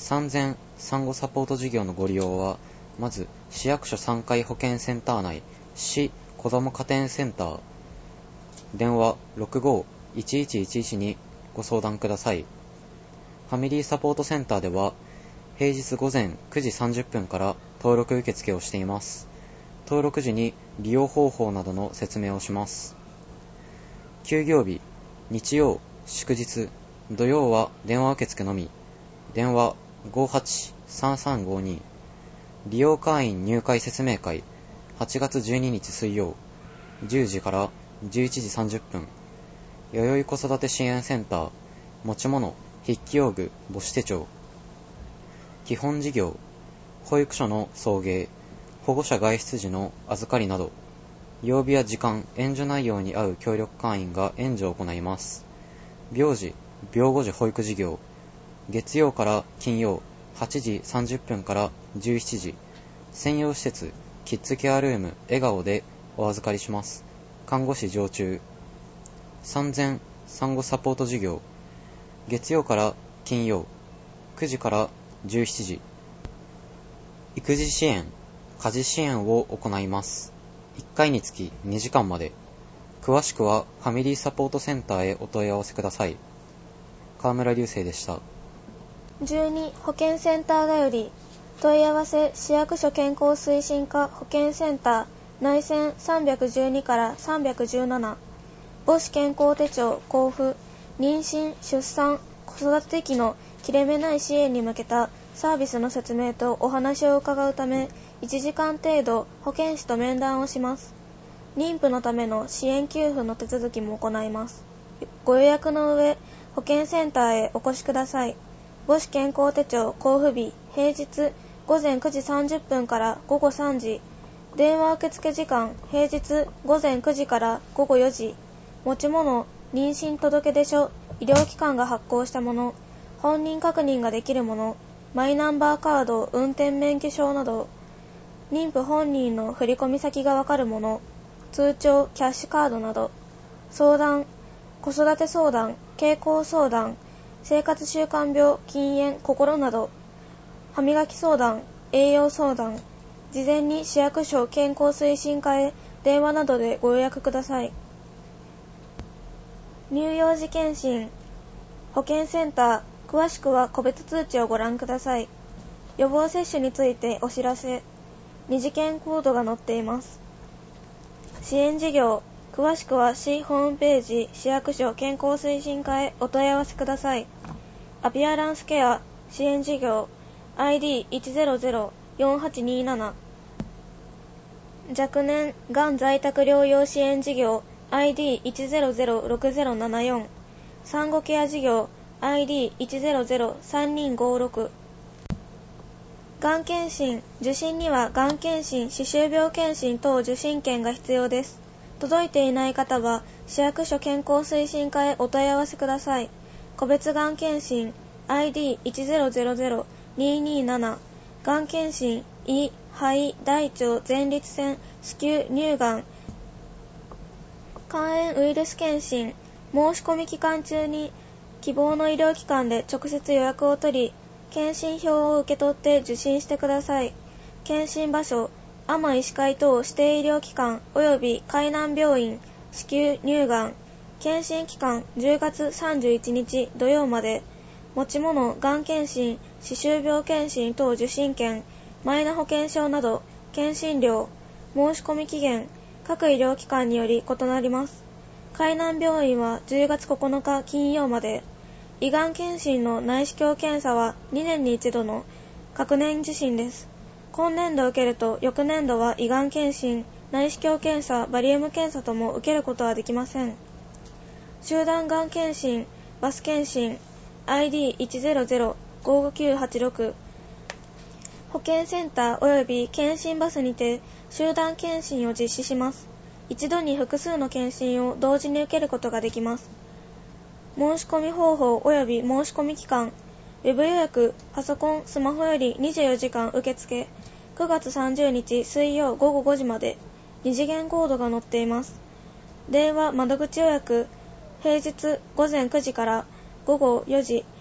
産前産後サポート事業のご利用は、まず市役所さんかい保健センター内市子ども家庭センター電話 ろくごーいちいちいちいち にご相談ください。ファミリーサポートセンターでは平日午前くじさんじゅっぷんから登録受付をしています。登録時に利用方法などの説明をします。休業日、日曜、祝日、土曜は電話受付のみ。電話 ごーはちさんさんごーに。利用会員入会説明会、はちがつじゅうににち水曜、じゅうじからじゅういちじさんじゅっぷん。弥生子育て支援センター、持ち物、筆記用具、母子手帳。基本事業、保育所の送迎、保護者外出時の預かりなど、曜日や時間、援助内容に合う協力会員が援助を行います。病児、病後児保育事業、月曜から金曜、はちじさんじゅっぷんからじゅうしちじ、専用施設、キッズケアルーム、笑顔でお預かりします。看護師常駐。産前、産後サポート事業、月曜から金曜、くじからじゅうしちじ、育児支援、家事支援を行います。いっかいにつきにじかんまで。詳しくはファミリーサポートセンターへお問い合わせください。川村隆生でした。 じゅうに保健センターだより問い合わせ市役所健康推進課保健センター内線さんびゃくじゅうにからさんびゃくじゅうなな母子健康手帳交付妊娠出産子育て期の切れ目ない支援に向けたサービスの説明とお話を伺うためいちじかん程度保健師と面談をします。妊婦のための支援給付の手続きも行います。ご予約の上保健センターへお越しください。母子健康手帳交付日平日ごぜんくじさんじゅっぷんからごごさんじ、電話受付時間平日ごぜんくじからごごよじ、持ち物妊娠届出書医療機関が発行したもの、本人確認ができるもの、マイナンバーカード運転免許証など、妊婦本人の振込先がわかるもの、通帳キャッシュカードなど、相談子育て相談健康相談生活習慣病、禁煙、心など、歯磨き相談、栄養相談、事前に市役所健康推進課へ電話などでご予約ください。乳幼児健診、保健センター、詳しくは個別通知をご覧ください。予防接種についてお知らせ、二次元コードが載っています。支援事業、詳しくは市ホームページ市役所健康推進課へお問い合わせください。アピアランスケア支援事業 アイディーいちゼロゼロよんはちにーなな 若年がん在宅療養支援事業 アイディーいちゼロゼロろくゼロななよん 産後ケア事業 アイディーいちゼロゼロさんにーごーろく がん検診受診にはがん検診歯周病検診等受診券が必要です。届いていない方は市役所健康推進課へお問い合わせください。個別がん検診 アイディーいちゼロゼロゼロにーにーなな がん検診胃、肺、大腸、前立腺、子宮、乳がん肝炎ウイルス検診申し込み期間中に希望の医療機関で直接予約を取り検診票を受け取って受診してください。検診場所阿麻医師会等指定医療機関及び海南病院子宮乳がん検診期間じゅうがつさんじゅういちにち土曜まで。持ち物がん検診歯周病検診等受診券マイナ保険証など検診料申し込み期限各医療機関により異なります。海南病院はじゅうがつここのか金曜まで。胃がん検診の内視鏡検査はにねんに一度の各年受診です。今年度受けると翌年度は胃がん検診、内視鏡検査、バリウム検査とも受けることはできません。集団がん検診、バス検診、アイディーいちゼロゼロごごきゅうはちろく 保健センター及び検診バスにて集団検診を実施します。一度に複数の検診を同時に受けることができます。申し込み方法及び申し込み期間、ウェブ予約、パソコン、スマホよりにじゅうよじかん受付、くがつさんじゅうにち水曜ごごごじまで、二次元コードが載っています。電話窓口予約、平日ごぜんくじからごごよじ、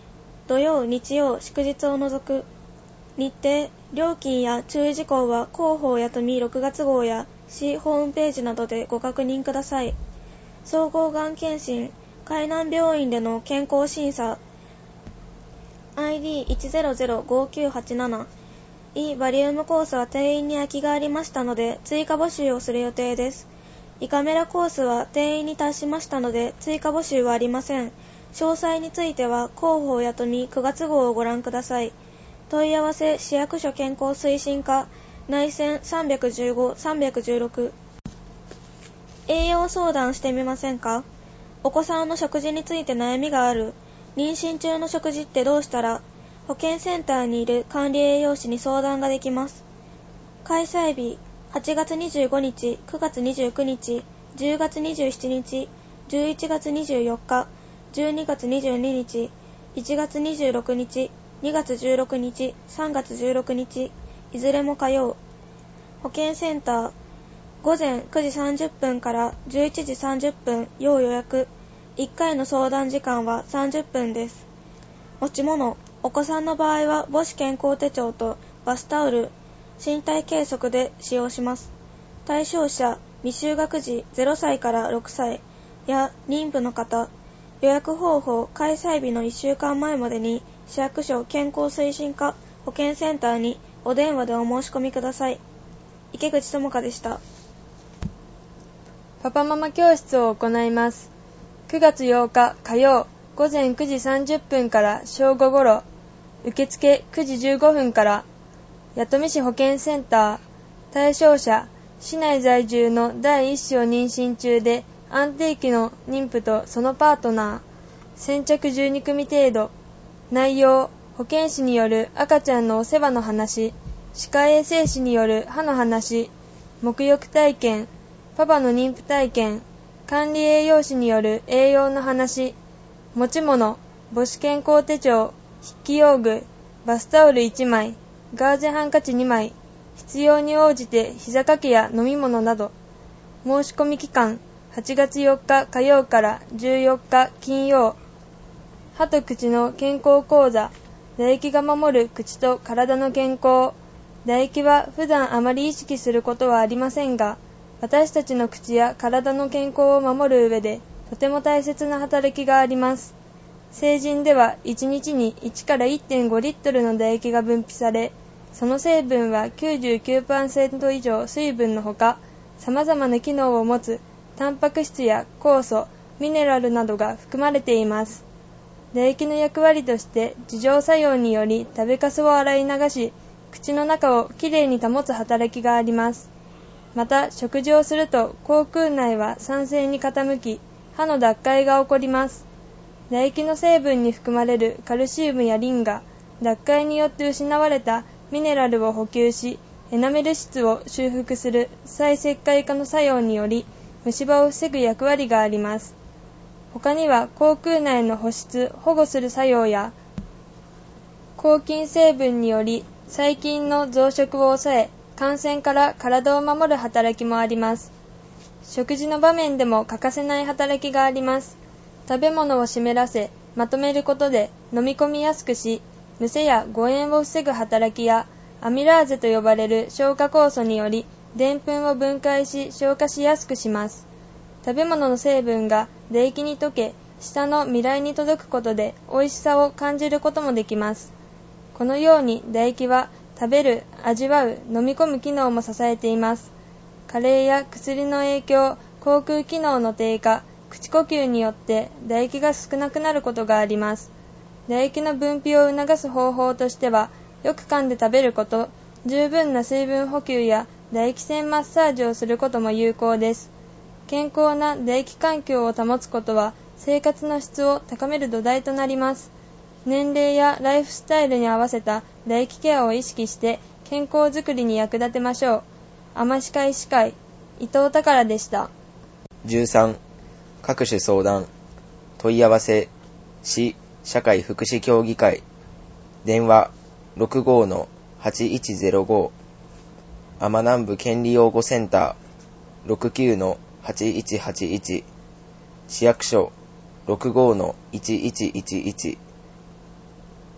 土曜、日曜、祝日を除く。日程、料金や注意事項は広報やとみろくがつ号や市ホームページなどでご確認ください。総合がん検診、海南病院での健康審査、アイディーいちゼロゼロごきゅうはちなな、E バリウムコースは定員に空きがありましたので追加募集をする予定です。胃カメラコースは定員に達しましたので追加募集はありません。詳細については広報やとみくがつ号をご覧ください。問い合わせ市役所健康推進課内線さんいちご、さんいちろく。栄養相談してみませんか？お子さんの食事について悩みがある。妊娠中の食事ってどうしたら？保健センターにいる管理栄養士に相談ができます。開催日はちがつにじゅうごにち、くがつにじゅうくにち、じゅうがつにじゅうしちにち、じゅういちがつにじゅうよっか、じゅうにがつにじゅうににち、いちがつにじゅうろくにち、にがつじゅうろくにち、さんがつじゅうろくにち、いずれも火曜。保健センター、午前くじさんじゅっぷんからじゅういちじさんじゅっぷん、要予約。いっかいの相談時間はさんじゅっぷんです。持ち物、お子さんの場合は母子健康手帳とバスタオル、身体計測で使用します。対象者、未就学児ゼロさいからろくさいや妊婦の方、予約方法、開催日のいっしゅうかんまえまでに市役所健康推進課保健センターにお電話でお申し込みください。池口智香でした。 パパママ教室を行います。くがつようか火曜、午前くじさんじゅっぷんから正午ごろ、受付くじじゅうごふんから、弥富市保健センター、対象者、市内在住の第一子を妊娠中で安定期の妊婦とそのパートナー、先着じゅうにくみ程度。内容、保健師による赤ちゃんのお世話の話、歯科衛生士による歯の話、沐浴体験、パパの妊婦体験、管理栄養士による栄養の話、持ち物、母子健康手帳、筆記用具、バスタオルいちまい、ガーゼハンカチにまい、必要に応じて膝掛けや飲み物など。申し込み期間、はちがつよっか火曜からじゅうよっか金曜。歯と口の健康講座、唾液が守る口と体の健康。唾液は普段あまり意識することはありませんが、私たちの口や体の健康を守る上でとても大切な働きがあります。成人ではいちにちにいちからいってんごリットルの唾液が分泌され、その成分は きゅうじゅうきゅうパーセント 以上水分のほか、様々な機能を持つタンパク質や酵素、ミネラルなどが含まれています。唾液の役割として自浄作用により食べかすを洗い流し、口の中をきれいに保つ働きがあります。また、食事をすると口腔内は酸性に傾き、歯の脱灰が起こります。唾液の成分に含まれるカルシウムやリンが脱灰によって失われたミネラルを補給し、エナメル質を修復する再石灰化の作用により虫歯を防ぐ役割があります。他には口腔内の保湿・保護する作用や抗菌成分により細菌の増殖を抑え、感染から体を守る働きもあります。食事の場面でも欠かせない働きがあります。食べ物を湿らせ、まとめることで飲み込みやすくし、むせや誤嚥を防ぐ働きや、アミラーゼと呼ばれる消化酵素により、でんぷんを分解し消化しやすくします。食べ物の成分が唾液に溶け、舌の味蕾に届くことで美味しさを感じることもできます。このように唾液は食べる、味わう、飲み込む機能も支えています。加齢や薬の影響、口腔機能の低下、口呼吸によって唾液が少なくなることがあります。唾液の分泌を促す方法としては、よく噛んで食べること、十分な水分補給や唾液腺マッサージをすることも有効です。健康な唾液環境を保つことは、生活の質を高める土台となります。年齢やライフスタイルに合わせた唾液ケアを意識して健康づくりに役立てましょう。天歯科医師会、伊藤宝でした。 じゅうさん、各種相談、問い合わせ、市社会福祉協議会、電話 ろくごのはちいちゼロご、天南部権利擁護センター ろくきゅうのはちいちはちいち、市役所 ろくごのいちいちいちいち、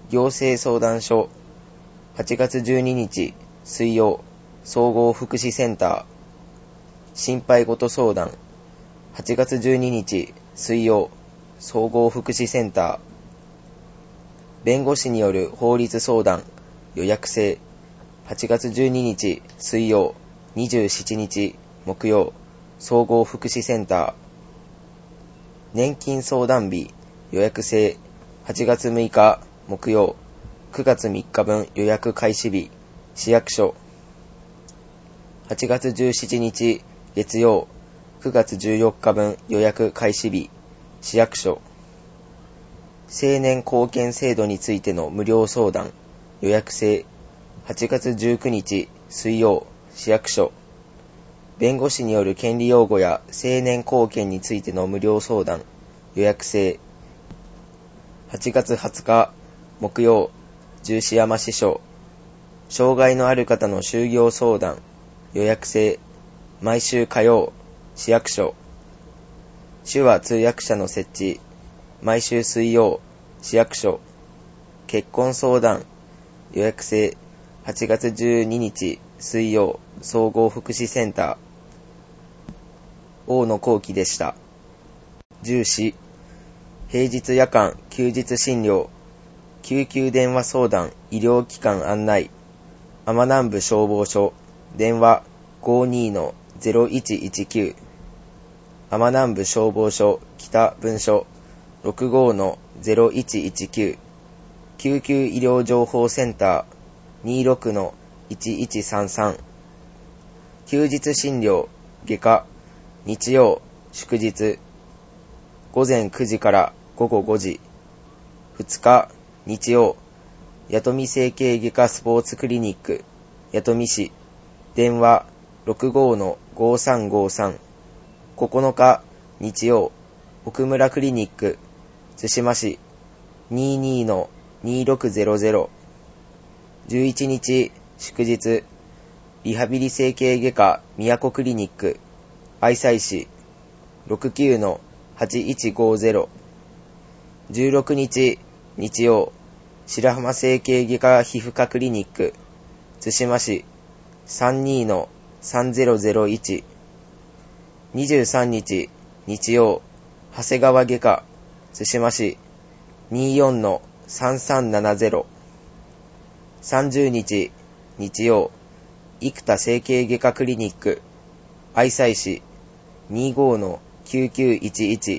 行政相談所はちがつじゅうににち水曜総合福祉センター心配事相談はちがつじゅうににち水曜総合福祉センター弁護士による法律相談予約制はちがつじゅうににち水曜にじゅうしちにち木曜総合福祉センター年金相談日予約制はちがつむいか木曜くがつみっかぶん予約開始日市役所はちがつじゅうしちにち月曜くがつじゅうよっかぶん予約開始日市役所青年貢献制度についての無料相談予約制はちがつじゅうくにち水曜市役所弁護士による権利擁護や青年貢献についての無料相談予約制はちがつはつか木曜十四山支所障害のある方の就業相談予約制毎週火曜市役所手話通訳者の設置毎週水曜市役所結婚相談予約制はちがつじゅうににち水曜総合福祉センター大野幸喜でした。じゅうよん平日夜間休日診療救急電話相談医療機関案内天南部消防署電話 ごじゅうにのゼロいちいちきゅう 天南部消防署北分署 ろくじゅうごのゼロいちいちきゅう 救急医療情報センター にじゅうろくのいちいちさんさん 休日診療外科日曜祝日ごぜんくじからごごごじふつか日曜弥富整形外科スポーツクリニック弥富市電話 ろくじゅうごのごさんごさん ここのか日曜奥村クリニック津島市 にじゅうにのにじゅうろくゼロゼロ じゅういちにち祝日リハビリ整形外科都クリニック愛西市 ろくじゅうきゅうのはちいちごゼロ じゅうろくにち日曜白浜整形外科皮膚科クリニック津島市 さんじゅうにのさんゼロゼロいち にじゅうさんにち日曜長谷川外科津島市 にじゅうよんのさんさんななゼロ さんじゅうにち日曜生田整形外科クリニック愛西市 にじゅうごのきゅうきゅういちいち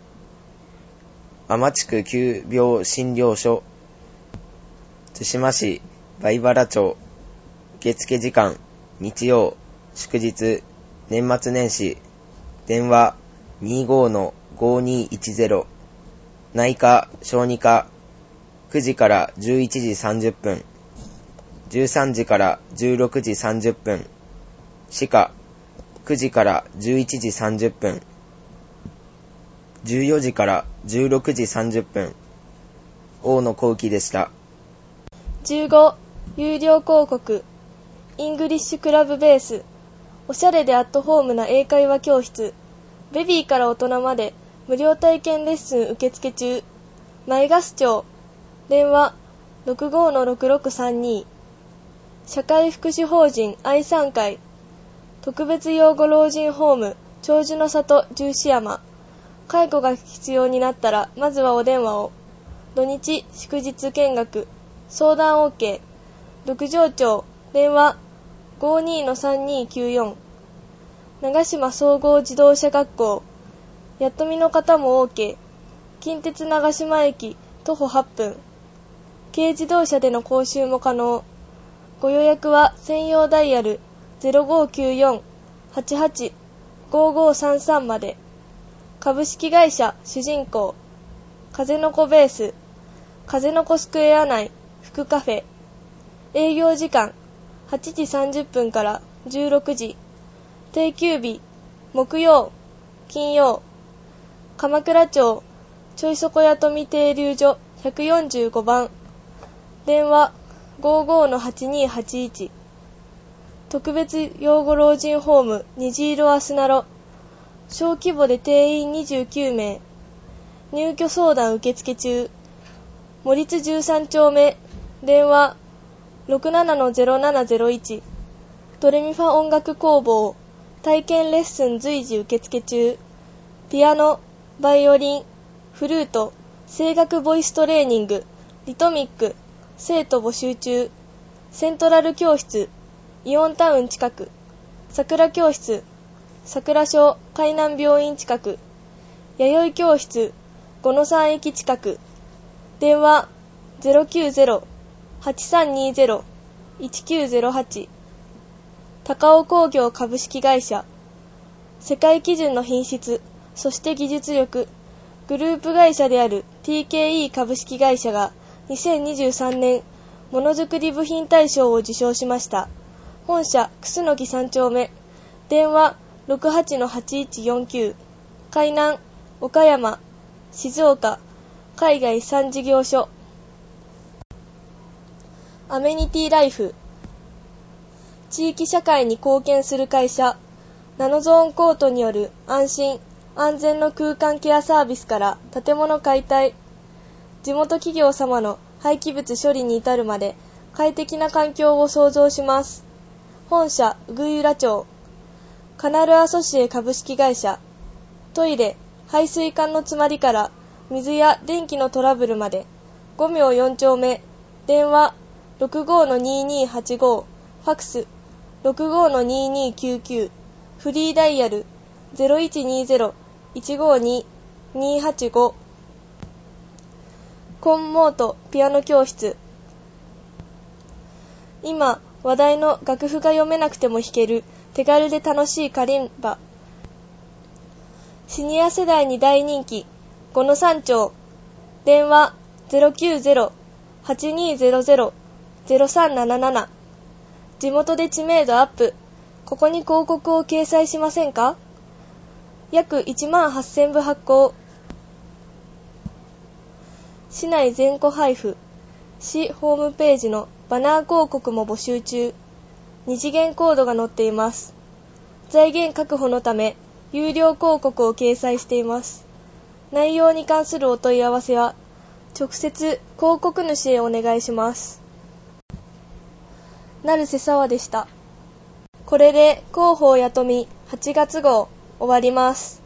天地区急病診療所津島市梅原町受付時間日曜祝日年末年始電話 にじゅうごのごにいちゼロ 内科小児科くじからじゅういちじさんじゅっぷんじゅうさんじからじゅうろくじさんじゅっぷん歯科くじからじゅういちじさんじゅっぷんじゅうよじからじゅうろくじさんじゅっぷん大野幸喜でした。 じゅうご有料広告イングリッシュクラブベースおしゃれでアットホームな英会話教室ベビーから大人まで無料体験レッスン受付中前ガス町電話 ろくじゅうごのろくろくさんに 社会福祉法人愛産会特別養護老人ホーム長寿の里十四山介護が必要になったらまずはお電話を土日祝日見学相談 OK 六条町電話 ごじゅうにのさんにきゅうよん 長島総合自動車学校やっとみの方も OK 近鉄長島駅徒歩はっぷん軽自動車での講習も可能ご予約は専用ダイヤル ゼロごきゅうよん はちはち ごごさんさん まで株式会社主人公風の子ベース風の子スクエア内福カフェ営業時間はちじさんじゅっぷんからじゅうろくじ定休日木曜金曜鎌倉町ちょいそこやとみ停留所ひゃくよんじゅうごばん電話 ごじゅうごのはちにーはちいち 特別養護老人ホーム虹色アスナロ小規模で定員にじゅうきゅうめい入居相談受付中森津じゅうさん丁目、電話 ろくななのゼロななゼロいち、ドレミファ音楽工房、体験レッスン随時受付中、ピアノ、バイオリン、フルート、声楽ボイストレーニング、リトミック、生徒募集中、セントラル教室、イオンタウン近く、桜教室、桜小海南病院近く、弥生教室、五野山駅近く、電話 ゼロきゅうゼロ はちさんにゼロ いちきゅうゼロはち、高尾工業株式会社、世界基準の品質、そして技術力、グループ会社である ティーケーイー 株式会社がにせんにじゅうさんねんものづくり部品大賞を受賞しました。本社楠木さん丁目、電話 ろくはちのはちいちよんきゅう、海南、岡山、静岡、海外さん事業所。アメニティライフ、地域社会に貢献する会社、ナノゾーンコートによる安心安全の空間ケアサービスから建物解体、地元企業様の廃棄物処理に至るまで快適な環境を創造します。本社鶯浦町、カナルアソシエ株式会社、トイレ、排水管の詰まりから水や電気のトラブルまで、ごみょうよん丁目、電話 ろくごのににはちご、ファクス ろくごのににきゅうきゅう、フリーダイヤル ゼロいちにゼロ いちごに にはちご。コンモートピアノ教室、今話題の楽譜が読めなくても弾ける手軽で楽しいカリンバ、シニア世代に大人気、五野山町、電話 ゼロきゅうゼロ はちにゼロゼロ ゼロさんなななな、地元で知名度アップ、ここに広告を掲載しませんか？約いちまんはっせんぶ発行。市内全戸配布、市ホームページのバナー広告も募集中。二次元コードが載っています。財源確保のため、有料広告を掲載しています。内容に関するお問い合わせは、直接広告主へお願いします。成瀬沢でした。これで広報やとみはちがつ号終わります。